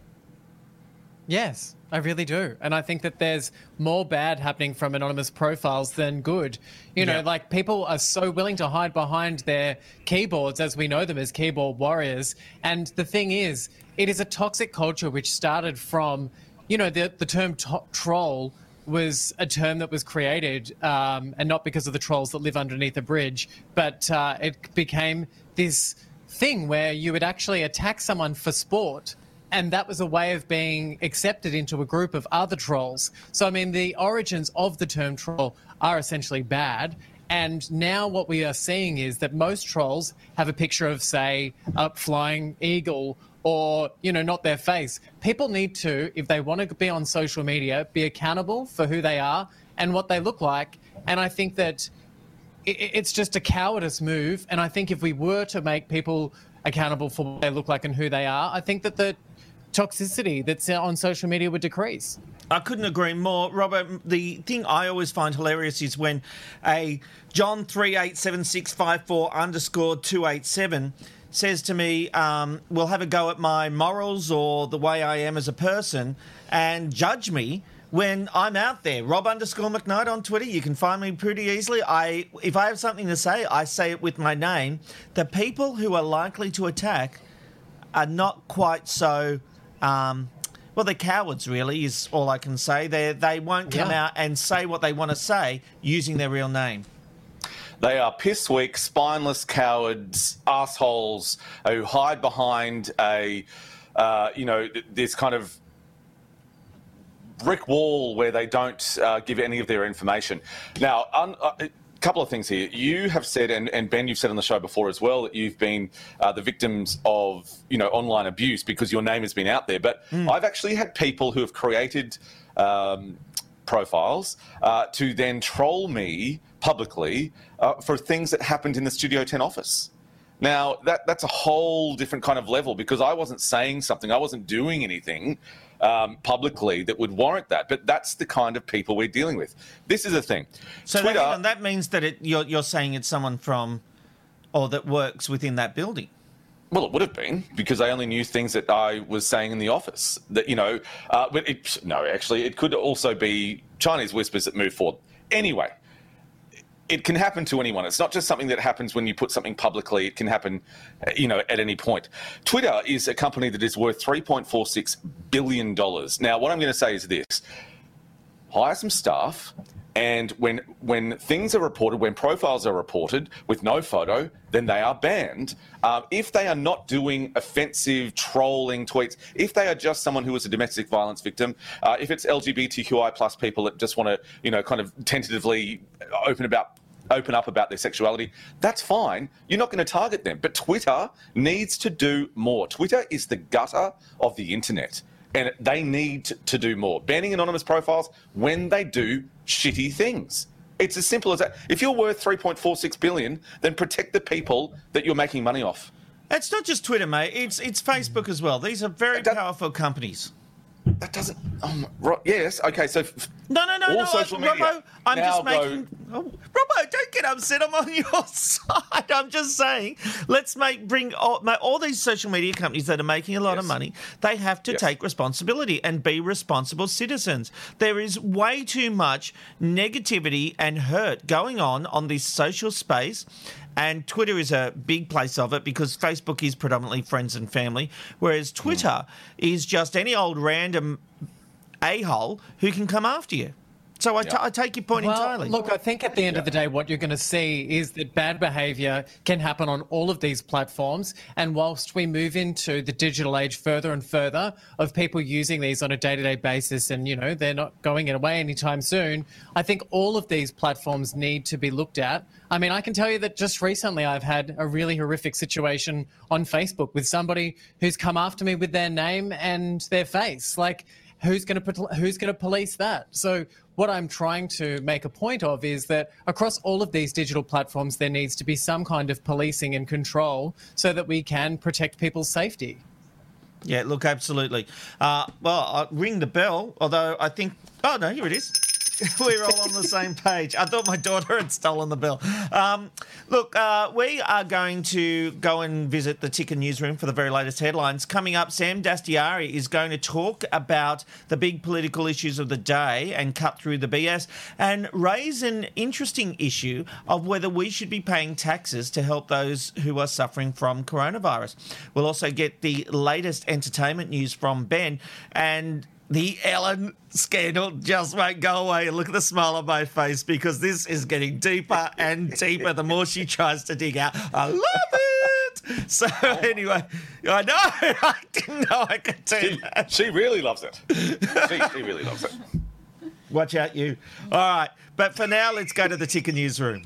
Yes, I really do. And I think that there's more bad happening from anonymous profiles than good. You know, Yeah. like people are so willing to hide behind their keyboards as we know them as keyboard warriors. And the thing is, it is a toxic culture which started from, you know, the, the term to- troll was a term that was created, um, and not because of the trolls that live underneath a bridge, but uh, it became this thing where you would actually attack someone for sport. And that was a way of being accepted into a group of other trolls. So, I mean, the origins of the term troll are essentially bad. And now what we are seeing is that most trolls have a picture of, say, a flying eagle or, you know, not their face. People need to, if they want to be on social media, be accountable for who they are and what they look like. And I think that it's just a cowardice move. And I think if we were to make people accountable for what they look like and who they are, I think that the toxicity that's on social media would decrease. I couldn't agree more, Robert. The thing I always find hilarious is when a John three eight seven six five four underscore two eight seven says to me, um, "We'll have a go at my morals or the way I am as a person and judge me." When I'm out there, Rob underscore McKnight on Twitter, you can find me pretty easily. I, if I have something to say, I say it with my name. The people who are likely to attack are not quite so. Um, well, they're cowards, really, is all I can say. They they won't come Yeah. out and say what they want to say using their real name. They are piss weak, spineless cowards, assholes who hide behind a, uh, you know, this kind of brick wall where they don't uh, give any of their information. Now, un- uh, a couple of things here. You have said, and, and Ben, you've said on the show before as well, that you've been uh, the victims of, you know, online abuse because your name has been out there. But Mm. I've actually had people who have created um, profiles uh, to then troll me publicly uh, for things that happened in the Studio ten office. Now, that that's a whole different kind of level because I wasn't saying something, I wasn't doing anything um, publicly that would warrant that. But that's the kind of people we're dealing with. This is the thing. So Twitter, that, that means that it, you're, you're saying it's someone from, or that works within that building. Well, it would have been because they only knew things that I was saying in the office. That, you know, uh, but it, no, actually, it could also be Chinese whispers that move forward. Anyway, it can happen to anyone. It's not just something that happens when you put something publicly. It can happen, uh, you know, at any point. Twitter is a company that is worth three point four six billion dollars. Now, what I'm going to say is this. Hire some staff, and when when things are reported, when profiles are reported with no photo, then they are banned. Um, if they are not doing offensive, trolling tweets, if they are just someone who is a domestic violence victim, uh, if it's L G B T Q I plus people that just want to, you know, kind of tentatively open about open up about their sexuality, that's fine. You're not going to target them. But Twitter needs to do more. Twitter is the gutter of the internet. And they need to do more. Banning anonymous profiles when they do shitty things. It's as simple as that. If you're worth three point four six billion dollars, then protect the people that you're making money off. It's not just Twitter, mate. It's it's Facebook as well. These are very powerful companies. That doesn't... Um, right, yes, okay, so... f- No, no, no, all no. social I, media Robbo, I'm now just go- making... Oh, Robbo, don't get upset. I'm on your side. I'm just saying, let's make bring all, all these social media companies that are making a lot Yes. of money, they have to Yes. take responsibility and be responsible citizens. There is way too much negativity and hurt going on on this social space. And Twitter is a big place of it because Facebook is predominantly friends and family, whereas Twitter mm. is just any old random a-hole who can come after you. So I, Yeah. t- I take your point well, entirely. Look, I think at the end of the day, what you're going to see is that bad behaviour can happen on all of these platforms. And whilst we move into the digital age further and further of people using these on a day-to-day basis and, you know, they're not going away anytime soon, I think all of these platforms need to be looked at. I mean, I can tell you that just recently I've had a really horrific situation on Facebook with somebody who's come after me with their name and their face. Like, who's going to who's going to police that? So what I'm trying to make a point of is that across all of these digital platforms, there needs to be some kind of policing and control so that we can protect people's safety. Yeah, look, absolutely. Uh, well, I'll ring the bell, although I think... Oh, no, here it is. We're all on the same page. I thought my daughter had stolen the bell. Um, look, uh, we are going to go and visit the Ticker newsroom for the very latest headlines. Coming up, Sam Dastyari is going to talk about the big political issues of the day and cut through the B S and raise an interesting issue of whether we should be paying taxes to help those who are suffering from coronavirus. We'll also get the latest entertainment news from Ben, and the Ellen scandal just won't go away. Look at the smile on my face because this is getting deeper and deeper the more she tries to dig out. I love it. So anyway, I know. I didn't know I could do she, that. She really loves it. She, she really loves it. Watch out, you. All right. But for now, let's go to the Ticker newsroom.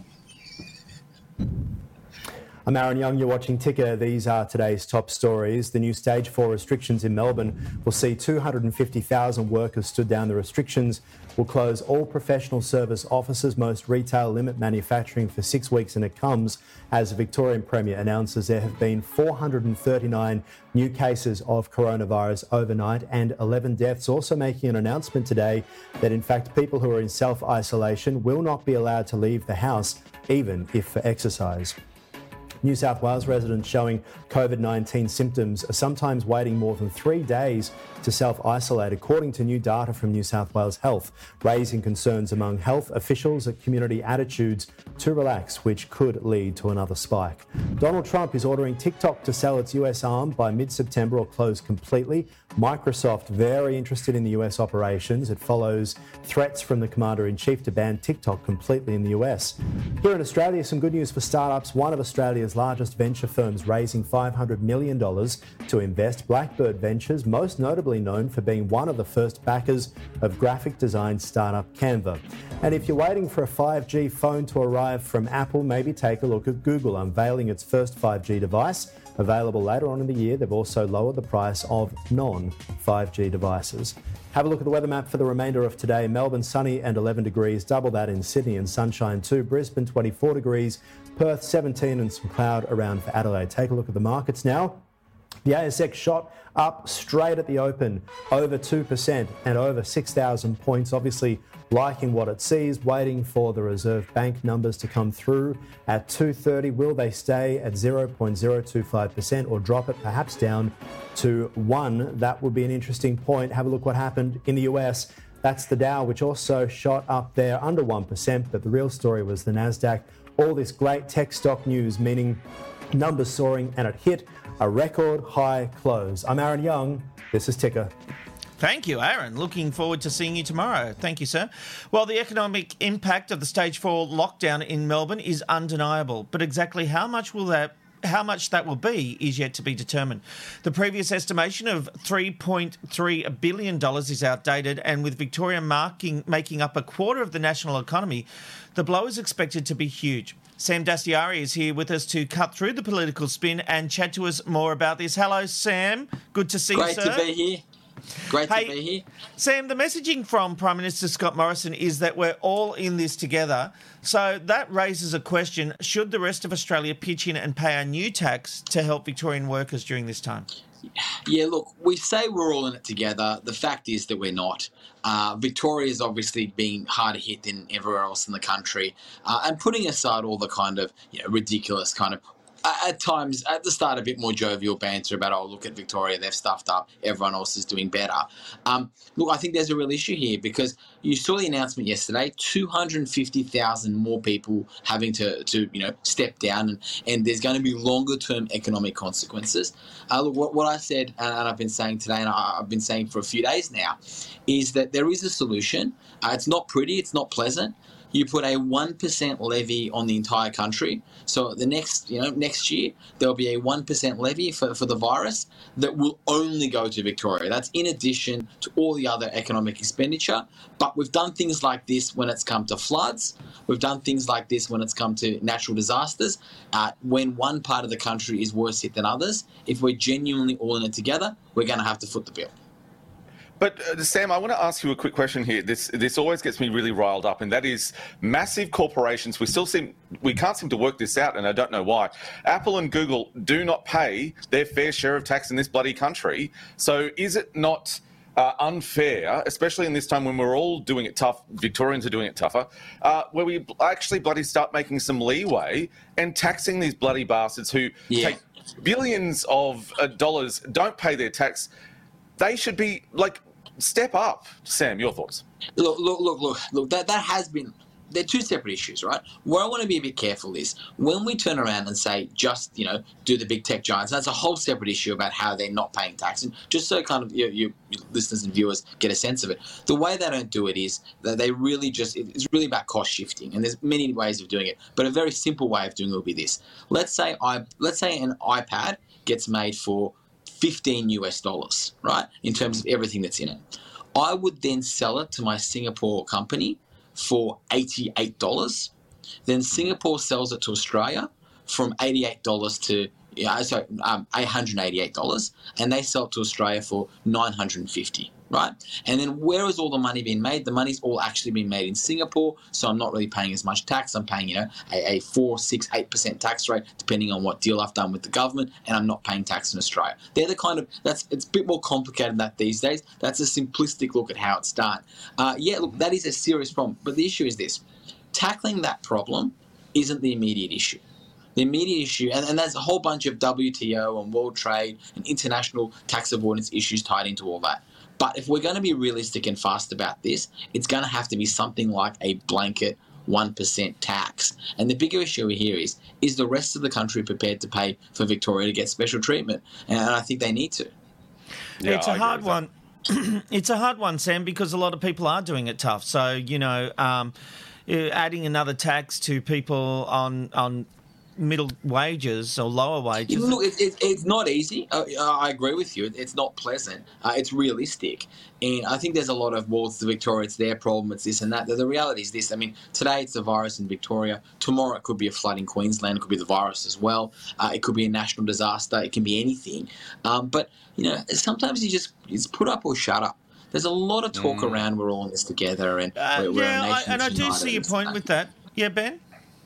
I'm Aaron Young, you're watching Ticker. These are today's top stories. The new stage four restrictions in Melbourne will see two hundred fifty thousand workers stood down. The restrictions will close all professional service offices, most retail, limit manufacturing for six weeks, and it comes as the Victorian Premier announces there have been four hundred thirty-nine new cases of coronavirus overnight and eleven deaths. Also making an announcement today that in fact people who are in self-isolation will not be allowed to leave the house, even if for exercise. New South Wales residents showing COVID nineteen symptoms are sometimes waiting more than three days to self-isolate, according to new data from New South Wales Health, raising concerns among health officials at community attitudes to relax, which could lead to another spike. Donald Trump is ordering TikTok to sell its U S arm by mid-September or close completely. Microsoft very interested in the U S operations. It follows threats from the Commander-in-Chief to ban TikTok completely in the U S. Here in Australia, some good news for startups. One of Australia's largest venture firms raising five hundred million dollars to invest. Blackbird Ventures, most notably known for being one of the first backers of graphic design startup Canva. And if you're waiting for a five G phone to arrive from Apple, maybe take a look at Google unveiling its first five G device. Available later on in the year, they've also lowered the price of non five G devices. Have a look at the weather map for the remainder of today. Melbourne sunny and eleven degrees, double that in Sydney and sunshine too. Brisbane twenty-four degrees, Perth seventeen and some cloud around for Adelaide. Take a look at the markets now. The A S X shot up straight at the open, over two percent and over six thousand points. Obviously liking what it sees, waiting for the Reserve Bank numbers to come through at two thirty. Will they stay at zero point zero two five percent or drop it perhaps down to one? That would be an interesting point. Have a look what happened in the U S. That's the Dow, which also shot up there under one percent, but the real story was the Nasdaq. All this great tech stock news, meaning numbers soaring, and it hit a record high close. I'm Aaron Young. This is Ticker. Thank you, Aaron. Looking forward to seeing you tomorrow. Thank you, sir. Well, the economic impact of the stage four lockdown in Melbourne is undeniable, but exactly how much will that How much that will be is yet to be determined. The previous estimation of three point three billion dollars is outdated, and with Victoria marking, making up a quarter of the national economy, the blow is expected to be huge. Sam Dastyari is here with us to cut through the political spin and chat to us more about this. Hello, Sam. Good to see Great you, sir. to be here. Great Hey, to be here. Sam, the messaging from Prime Minister Scott Morrison is that we're all in this together. So that raises a question. Should the rest of Australia pitch in and pay a new tax to help Victorian workers during this time? Yeah, look, we say we're all in it together. The fact is that we're not. Uh, Victoria is obviously being harder hit than everywhere else in the country. Uh, and putting aside all the kind of, you know, ridiculous kind of, uh, at times, at the start, a bit more jovial banter about, oh, look at Victoria, they've stuffed up, everyone else is doing better. Um, look, I think there's a real issue here because you saw the announcement yesterday, two hundred fifty thousand more people having to, to you know, step down, and, and there's going to be longer-term economic consequences. Uh, look, what, what I said, and I've been saying today, and I, I've been saying for a few days now, is that there is a solution. Uh, it's not pretty, it's not pleasant. You put a one percent levy on the entire country. So the next, you know, next year, there'll be a one percent levy for, for the virus that will only go to Victoria. That's in addition to all the other economic expenditure. But we've done things like this when it's come to floods. We've done things like this when it's come to natural disasters. Uh, when one part of the country is worse hit than others, if we're genuinely all in it together, we're going to have to foot the bill. But uh, Sam, I want to ask you a quick question here. This this always gets me really riled up, and that is massive corporations. We still seem we can't seem to work this out, and I don't know why. Apple and Google do not pay their fair share of tax in this bloody country. So is it not uh, unfair, especially in this time when we're all doing it tough? Victorians are doing it tougher, uh, where we actually bloody start making some leeway and taxing these bloody bastards who Yeah. take billions of uh, dollars, don't pay their tax. They should be like. Step up. Sam, your thoughts? Look, look, look, look, look, that, that has been, they're two separate issues, right? Where I want to be a bit careful is when we turn around and say, just, you know, do the big tech giants, that's a whole separate issue about how they're not paying tax. And just so kind of your, your listeners and viewers get a sense of it, the way they don't do it is that they really just, it's really about cost shifting. And there's many ways of doing it. But a very simple way of doing it will be this. Let's say I, let's say an iPad gets made for fifteen US dollars, right, in terms of everything that's in it. I would then sell it to my Singapore company for eighty-eight dollars. Then Singapore sells it to Australia from eighty-eight dollars to, yeah, sorry, um, eight hundred eighty-eight dollars, and they sell it to Australia for nine hundred fifty dollars, right? And then where has all the money been made? The money's all actually been made in Singapore, so I'm not really paying as much tax. I'm paying, you know, a, a four, six, eight percent tax rate, depending on what deal I've done with the government, and I'm not paying tax in Australia. They're the kind of, that's, it's a bit more complicated than that these days. That's a simplistic look at how it's done. Uh, yeah, look, that is a serious problem, but the issue is this. Tackling that problem isn't the immediate issue. The immediate issue, and, and there's a whole bunch of W T O and world trade and international tax avoidance issues tied into all that. But if we're going to be realistic and fast about this, it's going to have to be something like a blanket one percent tax. And the bigger issue here is, is the rest of the country prepared to pay for Victoria to get special treatment? And I think they need to. Yeah, it's a hard one. It's a hard one, Sam, because a lot of people are doing it tough. So, you know, um, adding another tax to people on on middle wages or lower wages. Look, it, it, it's not easy. Uh, I agree with you. It's not pleasant. Uh, it's realistic. And I think there's a lot of, well, it's the Victoria, it's their problem, it's this and that. The, the reality is this. I mean, today it's the virus in Victoria. Tomorrow it could be a flood in Queensland. It could be the virus as well. Uh, it could be a national disaster. It can be anything. Um, but, you know, sometimes you just it's put up or shut up. There's a lot of talk mm. around we're all in this together and uh, we're, we're yeah, a nation I, and I do see your point with that. Yeah, Ben?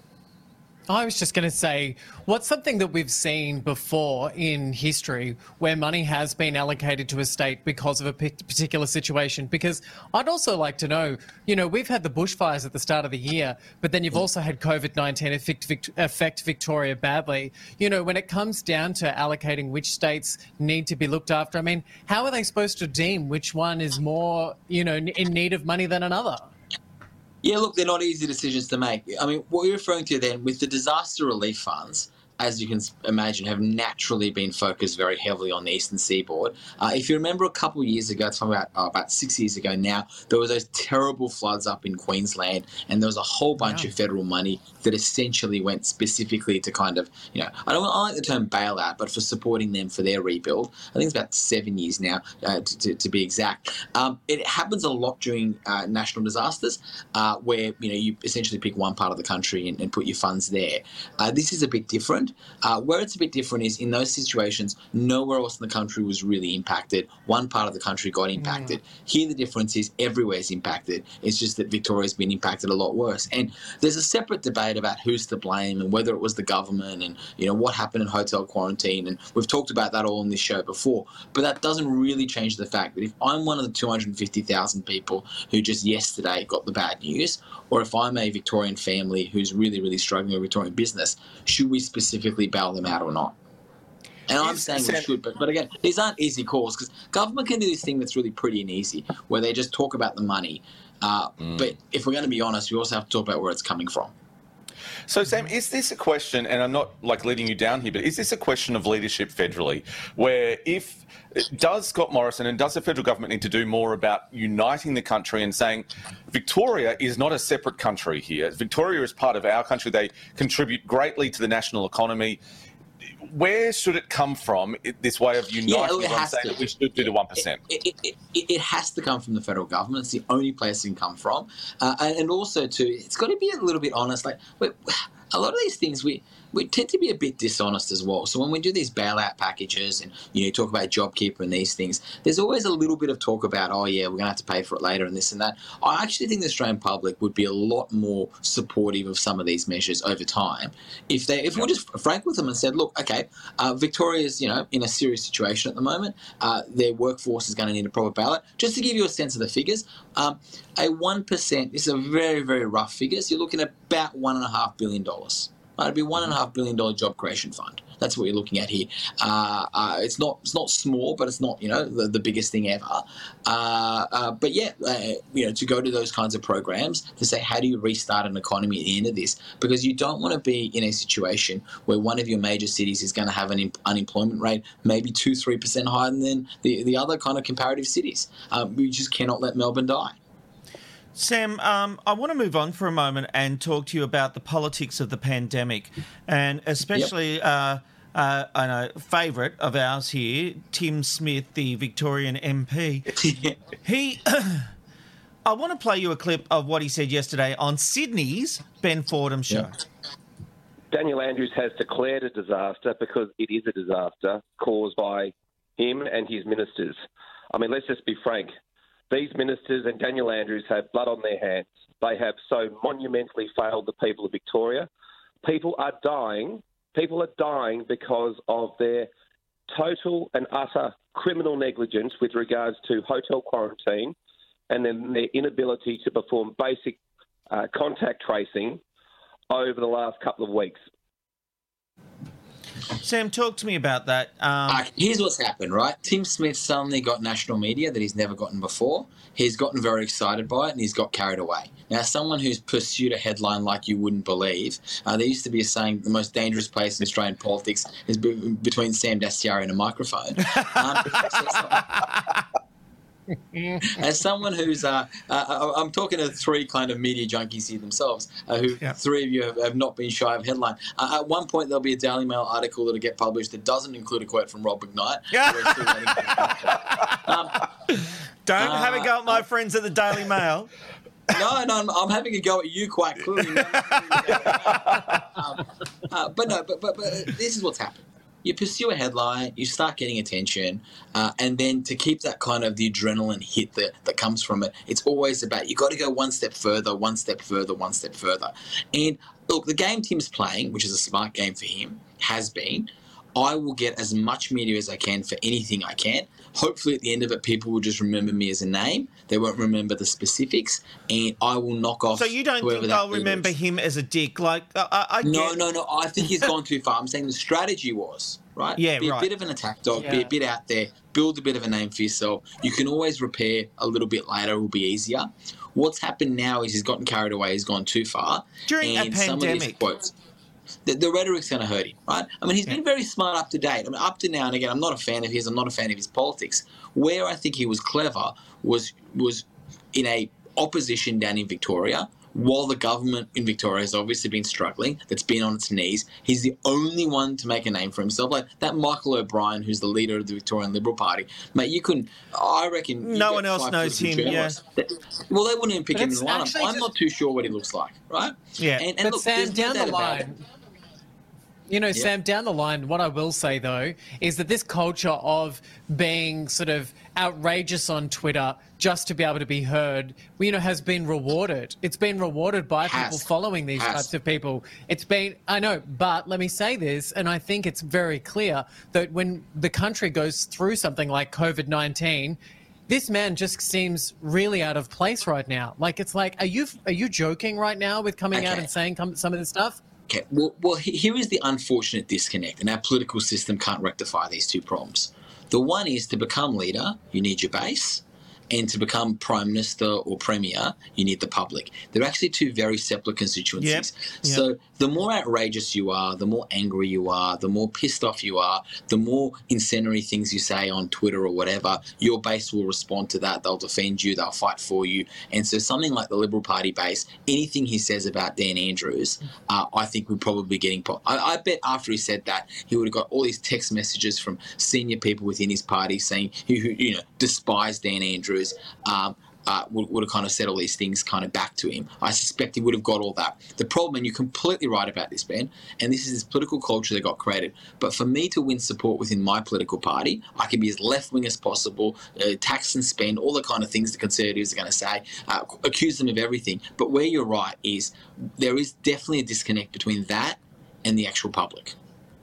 I was just going to say, what's something that we've seen before in history where money has been allocated to a state because of a particular situation? Because I'd also like to know, you know, we've had the bushfires at the start of the year, but then you've also had COVID nineteen affect, affect Victoria badly. You know, when it comes down to allocating which states need to be looked after, I mean, how are they supposed to deem which one is more, you know, in need of money than another? Yeah, look, they're not easy decisions to make. I mean, what you're referring to then with the disaster relief funds, as you can imagine, have naturally been focused very heavily on the eastern seaboard. Uh, if you remember a couple of years ago, it's about, uh, about six years ago now, there was those terrible floods up in Queensland, and there was a whole bunch yeah. of federal money that essentially went specifically to kind of, you know, I don't I like the term bailout, but for supporting them for their rebuild. I think it's about seven years now, uh, to, to, to be exact. Um, it happens a lot during uh, national disasters, uh, where, you know, you essentially pick one part of the country and, and put your funds there. Uh, this is a bit different. different. Uh, where it's a bit different is in those situations, nowhere else in the country was really impacted. One part of the country got impacted. Mm. Here the difference is everywhere is impacted. It's just that Victoria's been impacted a lot worse. And there's a separate debate about who's to blame and whether it was the government and, you know, what happened in hotel quarantine. And we've talked about that all on this show before. But that doesn't really change the fact that if I'm one of the two hundred fifty thousand people who just yesterday got the bad news, or if I'm a Victorian family who's really, really struggling with Victorian business, should we specifically bail them out or not? And I'm saying we should, but, but again, these aren't easy calls because government can do this thing that's really pretty and easy where they just talk about the money. Uh, mm. But if we're going to be honest, we also have to talk about where it's coming from. So, Sam, is this a question, and I'm not like leading you down here, but is this a question of leadership federally, where if does Scott Morrison and does the federal government need to do more about uniting the country and saying Victoria is not a separate country here. Victoria is part of our country. They contribute greatly to the national economy. Where should it come from, this way of uniting yeah, on saying to. that we should do the one percent? It, it, it, it, it has to come from the federal government. It's the only place it can come from. Uh, and, and also, too, it's got to be a little bit honest. Like, a lot of these things, we, we tend to be a bit dishonest as well. So when we do these bailout packages and, you know, talk about JobKeeper and these things, there's always a little bit of talk about, oh, yeah, we're going to have to pay for it later and this and that. I actually think the Australian public would be a lot more supportive of some of these measures over time if they, if we we're just frank with them and said, look, okay, uh, Victoria's, you know, in a serious situation at the moment. Uh, their workforce is going to need a proper ballot. Just to give you a sense of the figures, um, a one percent, this is a very, very rough figures. You're looking at about one point five billion dollars. Right, it'd be one and a half billion dollar job creation fund. That's what you're looking at here. Uh, uh, it's not it's not small, but it's not you know the, the biggest thing ever. Uh, uh, but yeah, uh, you know to go to those kinds of programs to say how do you restart an economy at the end of this? Because you don't want to be in a situation where one of your major cities is going to have an in- unemployment rate maybe two three percent higher than the the other kind of comparative cities. Um, we just cannot let Melbourne die. Sam, um, I want to move on for a moment and talk to you about the politics of the pandemic, and especially yep. uh, uh, a favourite of ours here, Tim Smith, the Victorian M P. he, I want to play you a clip of what he said yesterday on Sydney's Ben Fordham show. Yep. Daniel Andrews has declared a disaster because it is a disaster caused by him and his ministers. I mean, let's just be frank. These ministers and Daniel Andrews have blood on their hands. They have so monumentally failed the people of Victoria. People are dying. People are dying because of their total and utter criminal negligence with regards to hotel quarantine and then their inability to perform basic uh, contact tracing over the last couple of weeks. Sam, talk to me about that. Um... Uh, here's what's happened, right? Tim Smith suddenly got national media that he's never gotten before. He's gotten very excited by it and he's got carried away. Now, someone who's pursued a headline like you wouldn't believe, uh, there used to be a saying, the most dangerous place in Australian politics is be- between Sam Dastyari and a microphone. Um, so, so, As someone who's, uh, uh, I'm talking to three kind of media junkies here themselves, uh, who yeah. three of you have, have not been shy of headline. Uh, at one point, there'll be a Daily Mail article that'll get published that doesn't include a quote from Rob McKnight. um, Don't uh, have a go at my uh, friends at the Daily Mail. No, no, I'm, I'm having a go at you quite clearly. um, uh, but no, but, but but this is what's happened. You pursue a headline, you start getting attention, uh, and then to keep that kind of the adrenaline hit that, that comes from it, it's always about you got to go one step further, one step further, one step further. And look, the game Tim's playing, which is a smart game for him, has been, I will get as much media as I can for anything I can. Hopefully at the end of it, people will just remember me as a name. They won't remember the specifics, and I will knock off. So you don't think they'll remember is. him as a dick? Like I, I No, get... no, no. I think he's gone too far. I'm saying the strategy was, right? Yeah, Be right. a bit of an attack dog, yeah. be a bit out there, build a bit of a name for yourself. You can always repair a little bit later. It will be easier. What's happened now is he's gotten carried away. He's gone too far. During and a some pandemic. Of these quotes, The, the rhetoric's going to hurt him, right? I mean, he's yeah. been very smart up to date. I mean, up to now, and again, I'm not a fan of his. I'm not a fan of his politics. Where I think he was clever was was in a opposition down in Victoria, while the government in Victoria has obviously been struggling, that's been on its knees. He's the only one to make a name for himself. Like that Michael O'Brien, who's the leader of the Victorian Liberal Party, mate, you couldn't, I reckon... No one else knows him, yeah. Well, they wouldn't even pick But him in the lineup. I'm just... not too sure what he looks like, right? Yeah. And, and but look, Sam, there's no down doubt the about line... it. You know, Yeah. Sam, down the line, what I will say, though, is that this culture of being sort of outrageous on Twitter just to be able to be heard, you know, has been rewarded. It's been rewarded by Has. people following these Has. types of people. It's been, I know, but let me say this, and I think it's very clear that when the country goes through something like COVID nineteen, this man just seems really out of place right now. Like, it's like, are you are you joking right now with coming out Okay. and saying com- some of this stuff? Okay, well, well, he- here is the unfortunate disconnect, and our political system can't rectify these two problems. The one is to become leader, you need your base, and to become prime minister or premier, you need the public. They're actually two very separate constituencies. Yep, yep. So the more outrageous you are, the more angry you are, the more pissed off you are, the more incendiary things you say on Twitter or whatever, your base will respond to that. They'll defend you. They'll fight for you. And so something like the Liberal Party base, anything he says about Dan Andrews, uh, I think would probably be getting... Po- I, I bet after he said that, he would have got all these text messages from senior people within his party saying, who, who you know, despise Dan Andrews, um, uh, would, would have kind of said all these things kind of back to him. I suspect he would have got all that. The problem, and you're completely right about this, Ben, and this is this political culture that got created, but for me to win support within my political party, I can be as left-wing as possible, uh, tax and spend, all the kind of things the Conservatives are going to say, uh, accuse them of everything. But where you're right is there is definitely a disconnect between that and the actual public.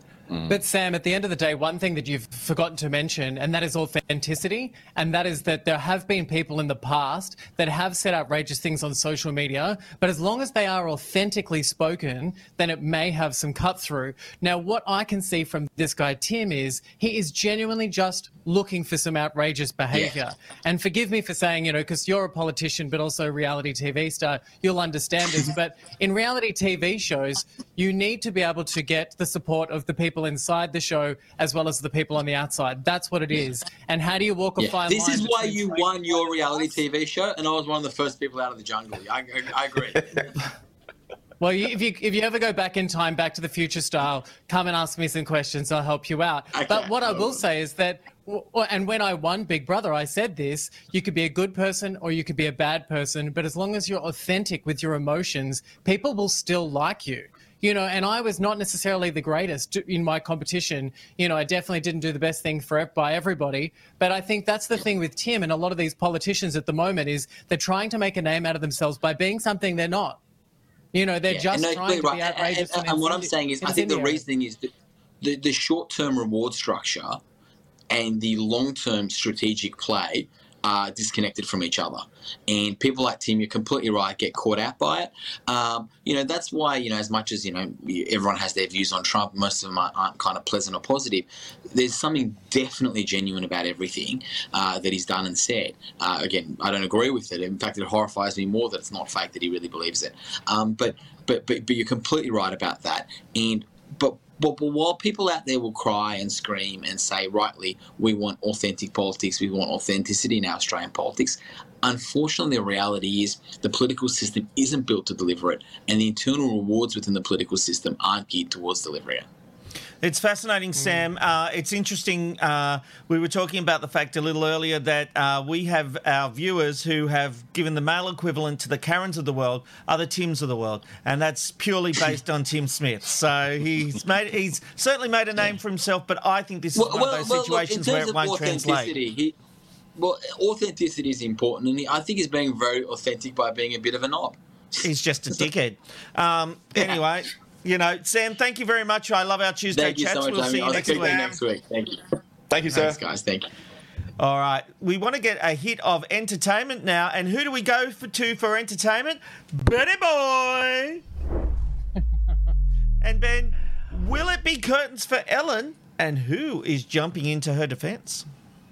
But Sam, at the end of the day, one thing that you've forgotten to mention, and that is authenticity, and that is that there have been people in the past that have said outrageous things on social media, but as long as they are authentically spoken, then it may have some cut through. Now, what I can see from this guy, Tim, is he is genuinely just looking for some outrageous behaviour. Yeah. And forgive me for saying, you know, because you're a politician, but also a reality T V star, you'll understand this, but in reality T V shows, you need to be able to get the support of the people inside the show as well as the people on the outside. That's what it is. And how do you walk a Yeah. fine This line is why between you saying- won your reality T V show, and I was one of the first people out of the jungle. I, I, I agree. Well, you, if you if you ever go back in time, Back to the Future style, come and ask me some questions. I'll help you out. Okay. But what I will say is that, w- and when I won Big Brother, I said this: you could be a good person or you could be a bad person, but as long as you're authentic with your emotions, people will still like you. You know, and I was not necessarily the greatest in my competition. You know, I definitely didn't do the best thing for by everybody. But I think that's the thing with Tim and a lot of these politicians at the moment is they're trying to make a name out of themselves by being something they're not. You know, they're Yeah, just and no, trying to right. be And- outrageous. And, and, and what I'm saying is, I think the reasoning is that the, the short-term reward structure and the long-term strategic play are disconnected from each other. And people like Tim, you're completely right, get caught out by it. Um, you know, that's why, you know, as much as, you know, everyone has their views on Trump, most of them aren't, aren't kind of pleasant or positive. There's something definitely genuine about everything uh, that he's done and said. Uh, again, I don't agree with it. In fact, it horrifies me more that it's not fake, that he really believes it. Um, but, but, but, but you're completely right about that. And, but, But, but while people out there will cry and scream and say, rightly, we want authentic politics, we want authenticity in our Australian politics, unfortunately the reality is the political system isn't built to deliver it, and the internal rewards within the political system aren't geared towards delivering it. It's fascinating, Sam. Uh, it's interesting. Uh, we were talking about the fact a little earlier that uh, we have our viewers who have given the male equivalent to the Karens of the world are the Tims of the world, and that's purely based on Tim Smith. So he's made he's certainly made a name for himself, but I think this is Well, one well, of those well, look, situations in where terms it of won't translate. authenticity, he, well, authenticity is important, and he, I think he's being very authentic by being a bit of a knob. He's just a dickhead. Um, anyway. You know, Sam, thank you very much. I love our Tuesday Thank you chats. so much, we'll Amy. see you I'll next speak to week. you next week. Thank you. Thank you, sir. Thanks, guys. Thank you. All right. We want to get a hit of entertainment now. And who do we go for to for entertainment? Betty Boy. And Ben, will it be curtains for Ellen? And who is jumping into her defence?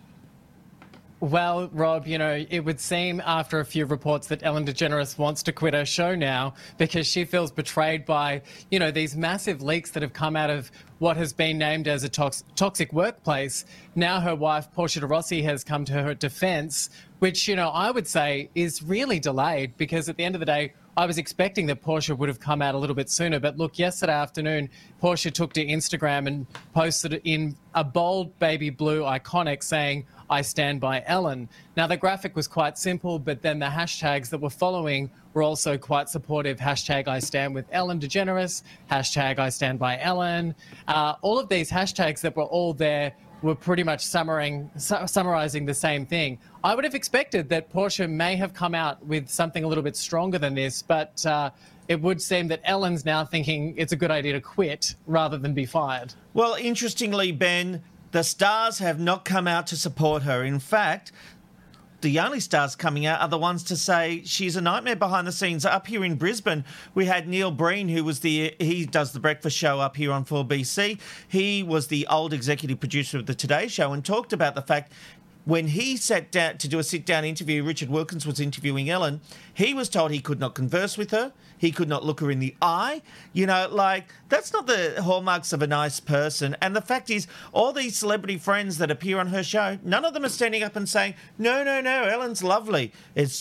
Well, Rob, you know, it would seem after a few reports that Ellen DeGeneres wants to quit her show now because she feels betrayed by, you know, these massive leaks that have come out of what has been named as a tox- toxic workplace. Now her wife, Portia de Rossi, has come to her defence, which, you know, I would say is really delayed because at the end of the day, I was expecting that Portia would have come out a little bit sooner. But look, yesterday afternoon, Portia took to Instagram and posted in a bold baby blue iconic saying, "I stand by Ellen." Now, the graphic was quite simple, but then the hashtags that were following were also quite supportive. Hashtag I stand with Ellen DeGeneres, hashtag I stand by Ellen. Uh, all of these hashtags that were all there were pretty much summarizing, su- summarizing the same thing. I would have expected that Portia may have come out with something a little bit stronger than this, but uh, it would seem that Ellen's now thinking it's a good idea to quit rather than be fired. Well, interestingly, Ben, the stars have not come out to support her. In fact, the only stars coming out are the ones to say she's a nightmare behind the scenes. Up here in Brisbane, we had Neil Breen, who was the, he does the breakfast show up here on four B C. He was the old executive producer of the Today Show and talked about the fact when he sat down to do a sit-down interview, Richard Wilkins was interviewing Ellen, he was told he could not converse with her, he could not look her in the eye. You know, like, that's not the hallmarks of a nice person. And the fact is, all these celebrity friends that appear on her show, none of them are standing up and saying, no, no, no, Ellen's lovely. It's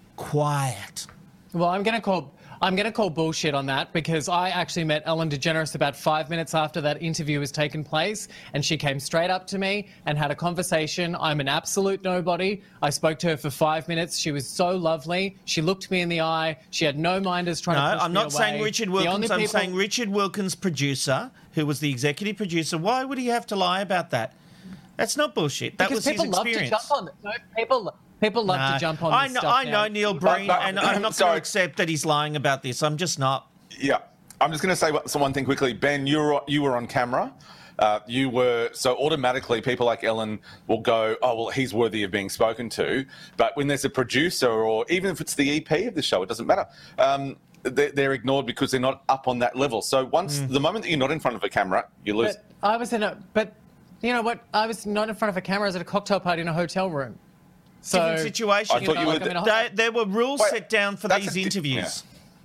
quiet. Well, I'm going to call... I'm going to call bullshit on that because I actually met Ellen DeGeneres about five minutes after that interview has taken place, and she came straight up to me and had a conversation. I'm an absolute nobody. I spoke to her for five minutes. She was so lovely. She looked me in the eye. She had no minders trying no, to push I'm me not away. saying Richard Wilkins. I'm people... saying Richard Wilkins, producer, who was the executive producer. Why would he have to lie about that? That's not bullshit. That because was people his experience. love to jump on it. No, people... People love no. to jump on I this know, stuff I now. know Neil Breen, But- but- and I'm not going to accept that he's lying about this. I'm just not. Yeah. I'm just going to say one- so one thing quickly. Ben, you were, you were on camera. Uh, you were, so automatically people like Ellen will go, oh, well, he's worthy of being spoken to. But when there's a producer, or even if it's the E P of the show, it doesn't matter. Um, they're, they're ignored because they're not up on that level. So once, Mm. the moment that you're not in front of a camera, you lose. But I was in a... But you know what? I was not in front of a camera. I was at a cocktail party in a hotel room. So, Different situation. I thought you, know, were... like The, I'm in a There, there were rules Wait, set down for that's these a di- interviews.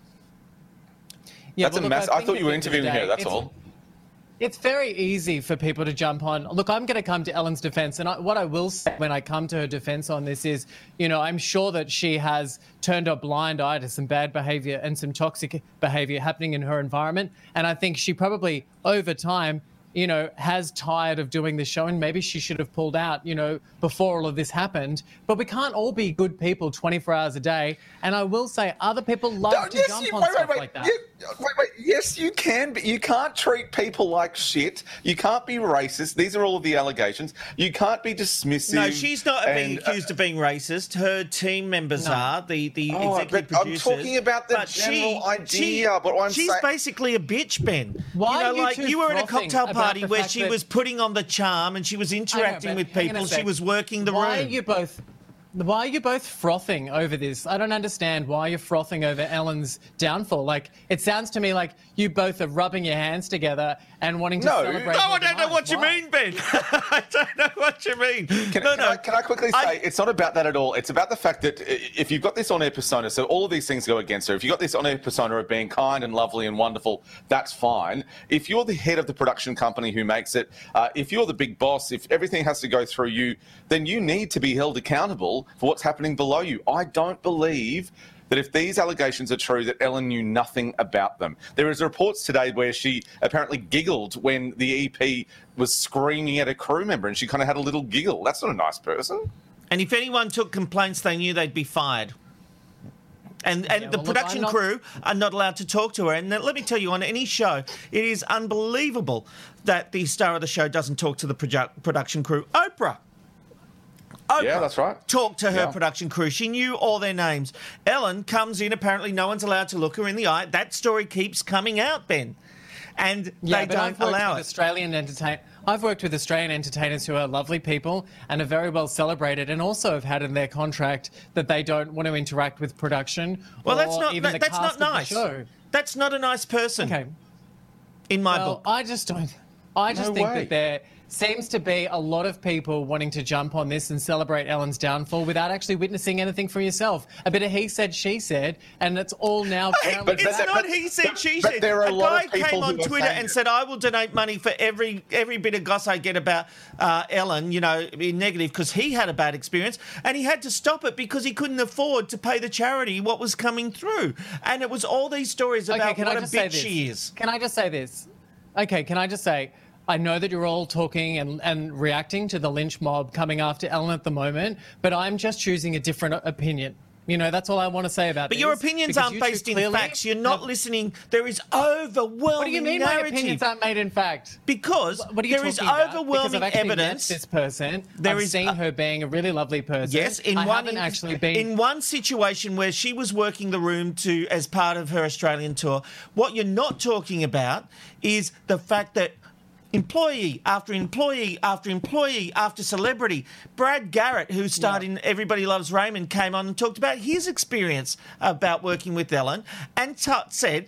Yeah, That's well, a look, mess. I I think thought you were at the end of the interviewing day, here, that's it's- all. It's very easy for people to jump on. Look, I'm going to come to Ellen's defence, and I, what I will say when I come to her defence on this is, you know, I'm sure that she has turned a blind eye to some bad behaviour and some toxic behaviour happening in her environment, and I think she probably, over time, you know, has tired of doing this show, and maybe she should have pulled out, you know, before all of this happened. But we can't all be good people twenty-four hours a day. And I will say, other people love No, to yes, jump you- on wait, stuff wait, wait. like that. You- wait, wait. Yes, you can, but you can't treat people like shit. You can't be racist. These are all of the allegations. You can't be dismissive. No, she's not being and, uh, accused of being racist. Her team members No. are, the, the Oh, executive but I'm producers. talking about the But general she, idea, She, but what I'm she's saying- basically a bitch, Ben. Why you know, are you like two you were in a frothing cocktail about party the where fact she that- was putting on the charm and she was interacting I know, but with hang on people. a She sec. was working the Why room. are you both... Why are you both frothing over this? I don't understand why you're frothing over Ellen's downfall. Like, it sounds to me like you both are rubbing your hands together and wanting to No. celebrate. No, I your don't know demise. what you Why? mean, Ben. I don't know what you mean. Can, no, can no. I, can I quickly say, I- it's not about that at all. It's about the fact that i- if you've got this on-air persona, so all of these things go against her. If you've got this on-air persona of being kind and lovely and wonderful, that's fine. If you're the head of the production company who makes it, uh, if you're the big boss, if everything has to go through you, then you need to be held accountable for what's happening below you. I don't believe that if these allegations are true, that Ellen knew nothing about them. There is reports today where she apparently giggled when the E P was screaming at a crew member, and she kind of had a little giggle. That's not a nice person. And if anyone took complaints, they knew they'd be fired. And, and Yeah, the well, look, production I'm not- crew are not allowed to talk to her. And let me tell you, on any show, it is unbelievable that the star of the show doesn't talk to the produ- production crew. Oprah. Oprah Yeah, that's right. talked to her Yeah. production crew. She knew all their names. Ellen comes in, apparently no one's allowed to look her in the eye. That story keeps coming out, Ben. And Yeah, they but don't I've worked allow with it. Australian entertain. I've worked with Australian entertainers who are lovely people and are very well celebrated, and also have had in their contract that they don't want to interact with production. Well, or that's not even that, the that's cast not of the nice. show. That's not a nice person. Okay. In my Well, book. I just don't. I just No think way. that they're seems to be a lot of people wanting to jump on this and celebrate Ellen's downfall without actually witnessing anything for yourself. A bit of he said, she said, and it's all now... Hey, but it's but- not but- he said, she but said. there are a a lot guy of people came on who are Twitter saying and it. said, I will donate money for every every bit of goss I get about uh, Ellen, you know, in negative, because he had a bad experience, and he had to stop it because he couldn't afford to pay the charity what was coming through. And it was all these stories Okay, about can what I a just say bitch this? she is. Can I just say this? Okay, can I just say, I know that you're all talking and, and reacting to the lynch mob coming after Ellen at the moment, but I'm just choosing a different opinion. You know, that's all I want to say about But this. your opinions because aren't you two based in clearly facts. You're not have- listening. There is overwhelming What do you mean narrative. my opinions aren't made in fact? Because What are you there is talking about? Because overwhelming I've actually evidence. met this person. There I've is seen a- her being a really lovely person. Yes, in I one haven't actually been. in one situation where she was working the room to as part of her Australian tour. What you're not talking about is the fact that employee after employee after employee after celebrity, Brad Garrett, who starred in Everybody Loves Raymond, came on and talked about his experience about working with Ellen, and t- said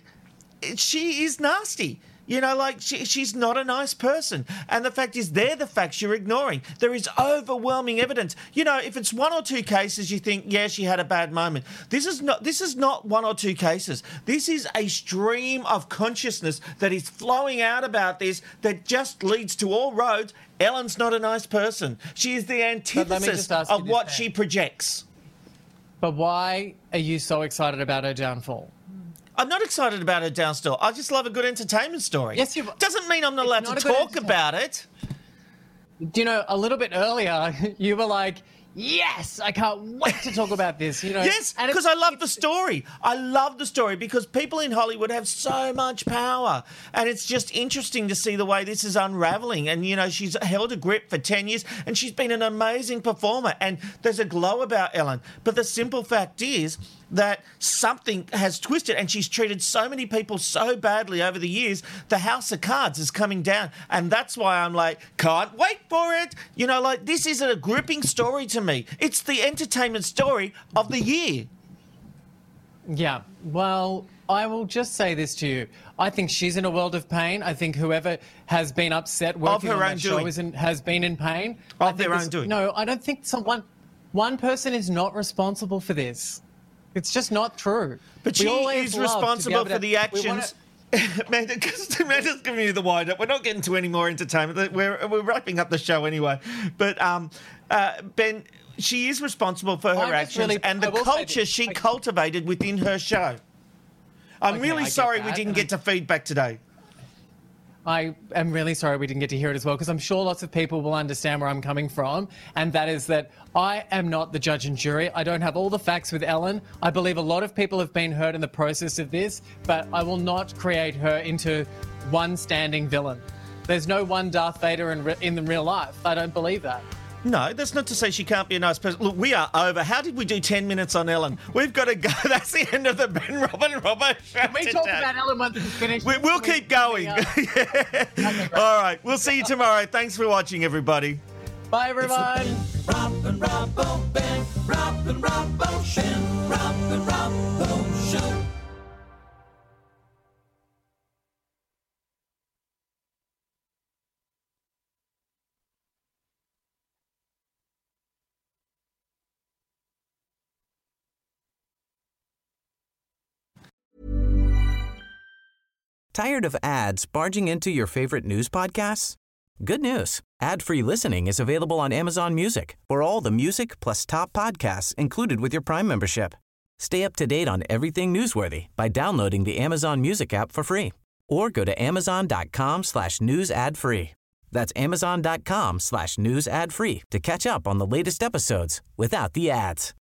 she is nasty. You know, like, she, she's not a nice person. And the fact is, they're the facts you're ignoring. There is overwhelming evidence. You know, if it's one or two cases, you think, yeah, she had a bad moment. This is not This is not one or two cases. This is a stream of consciousness that is flowing out about this that just leads to all roads. Ellen's not a nice person. She is the let me antithesis just ask you of this what then. she projects. But why are you so excited about her downfall? I'm not excited about her downstall. I just love a good entertainment story. Yes, you. Doesn't mean I'm not allowed not to a good talk about it. Do you know, a little bit earlier, you were like, yes, I can't wait to talk about this. You know, Yes, And because it's- I love the story. I love the story because people in Hollywood have so much power. And it's just interesting to see the way this is unraveling. And, you know, she's held a grip for ten years and she's been an amazing performer. And there's a glow about Ellen. But the simple fact is that something has twisted and she's treated so many people so badly over the years, the house of cards is coming down. And that's why I'm like, can't wait for it. You know, like, this is a gripping story to me. It's the entertainment story of the year. Yeah, well, I will just say this to you. I think she's in a world of pain. I think whoever has been upset working her on own that show doing. is in, has been in pain. I Of think their this- own doing. No, I don't think someone, one person is not responsible for this. It's just not true. But We she always is love to be responsible able to- for the we actions. Man, because Amanda's giving you the wind up. We're not getting to any more entertainment. We're, we're wrapping up the show anyway. But, um, uh, Ben, she is responsible for her I'm just actions really- and the I will say culture this. she I- cultivated within her show. I'm Okay, really I get sorry we that, didn't and get to feedback today. I am really sorry we didn't get to hear it as well, because I'm sure lots of people will understand where I'm coming from, and that is that I am not the judge and jury. I don't have all the facts with Ellen. I believe a lot of people have been hurt in the process of this, but I will not create her into one standing villain. There's no one Darth Vader in, re- in the real life. I don't believe that. No, that's not to say she can't be a nice person. Look, we are over. How did we do ten minutes on Ellen? We've got to go. That's the end of the Ben Robin Robbo show. Can we talk today. about Ellen once it's finished? We, we'll keep going. Yeah. All right. We'll see you tomorrow. Thanks for watching, everybody. Bye, everyone. Robin Robbo, Ben, Robin Robbo, Shin, Robin Robbo Show. Tired of ads barging into your favorite news podcasts? Good news. Ad-free listening is available on Amazon Music for all the music plus top podcasts included with your Prime membership. Stay up to date on everything newsworthy by downloading the Amazon Music app for free or go to amazon.com slash news ad free. That's amazon.com slash news ad free to catch up on the latest episodes without the ads.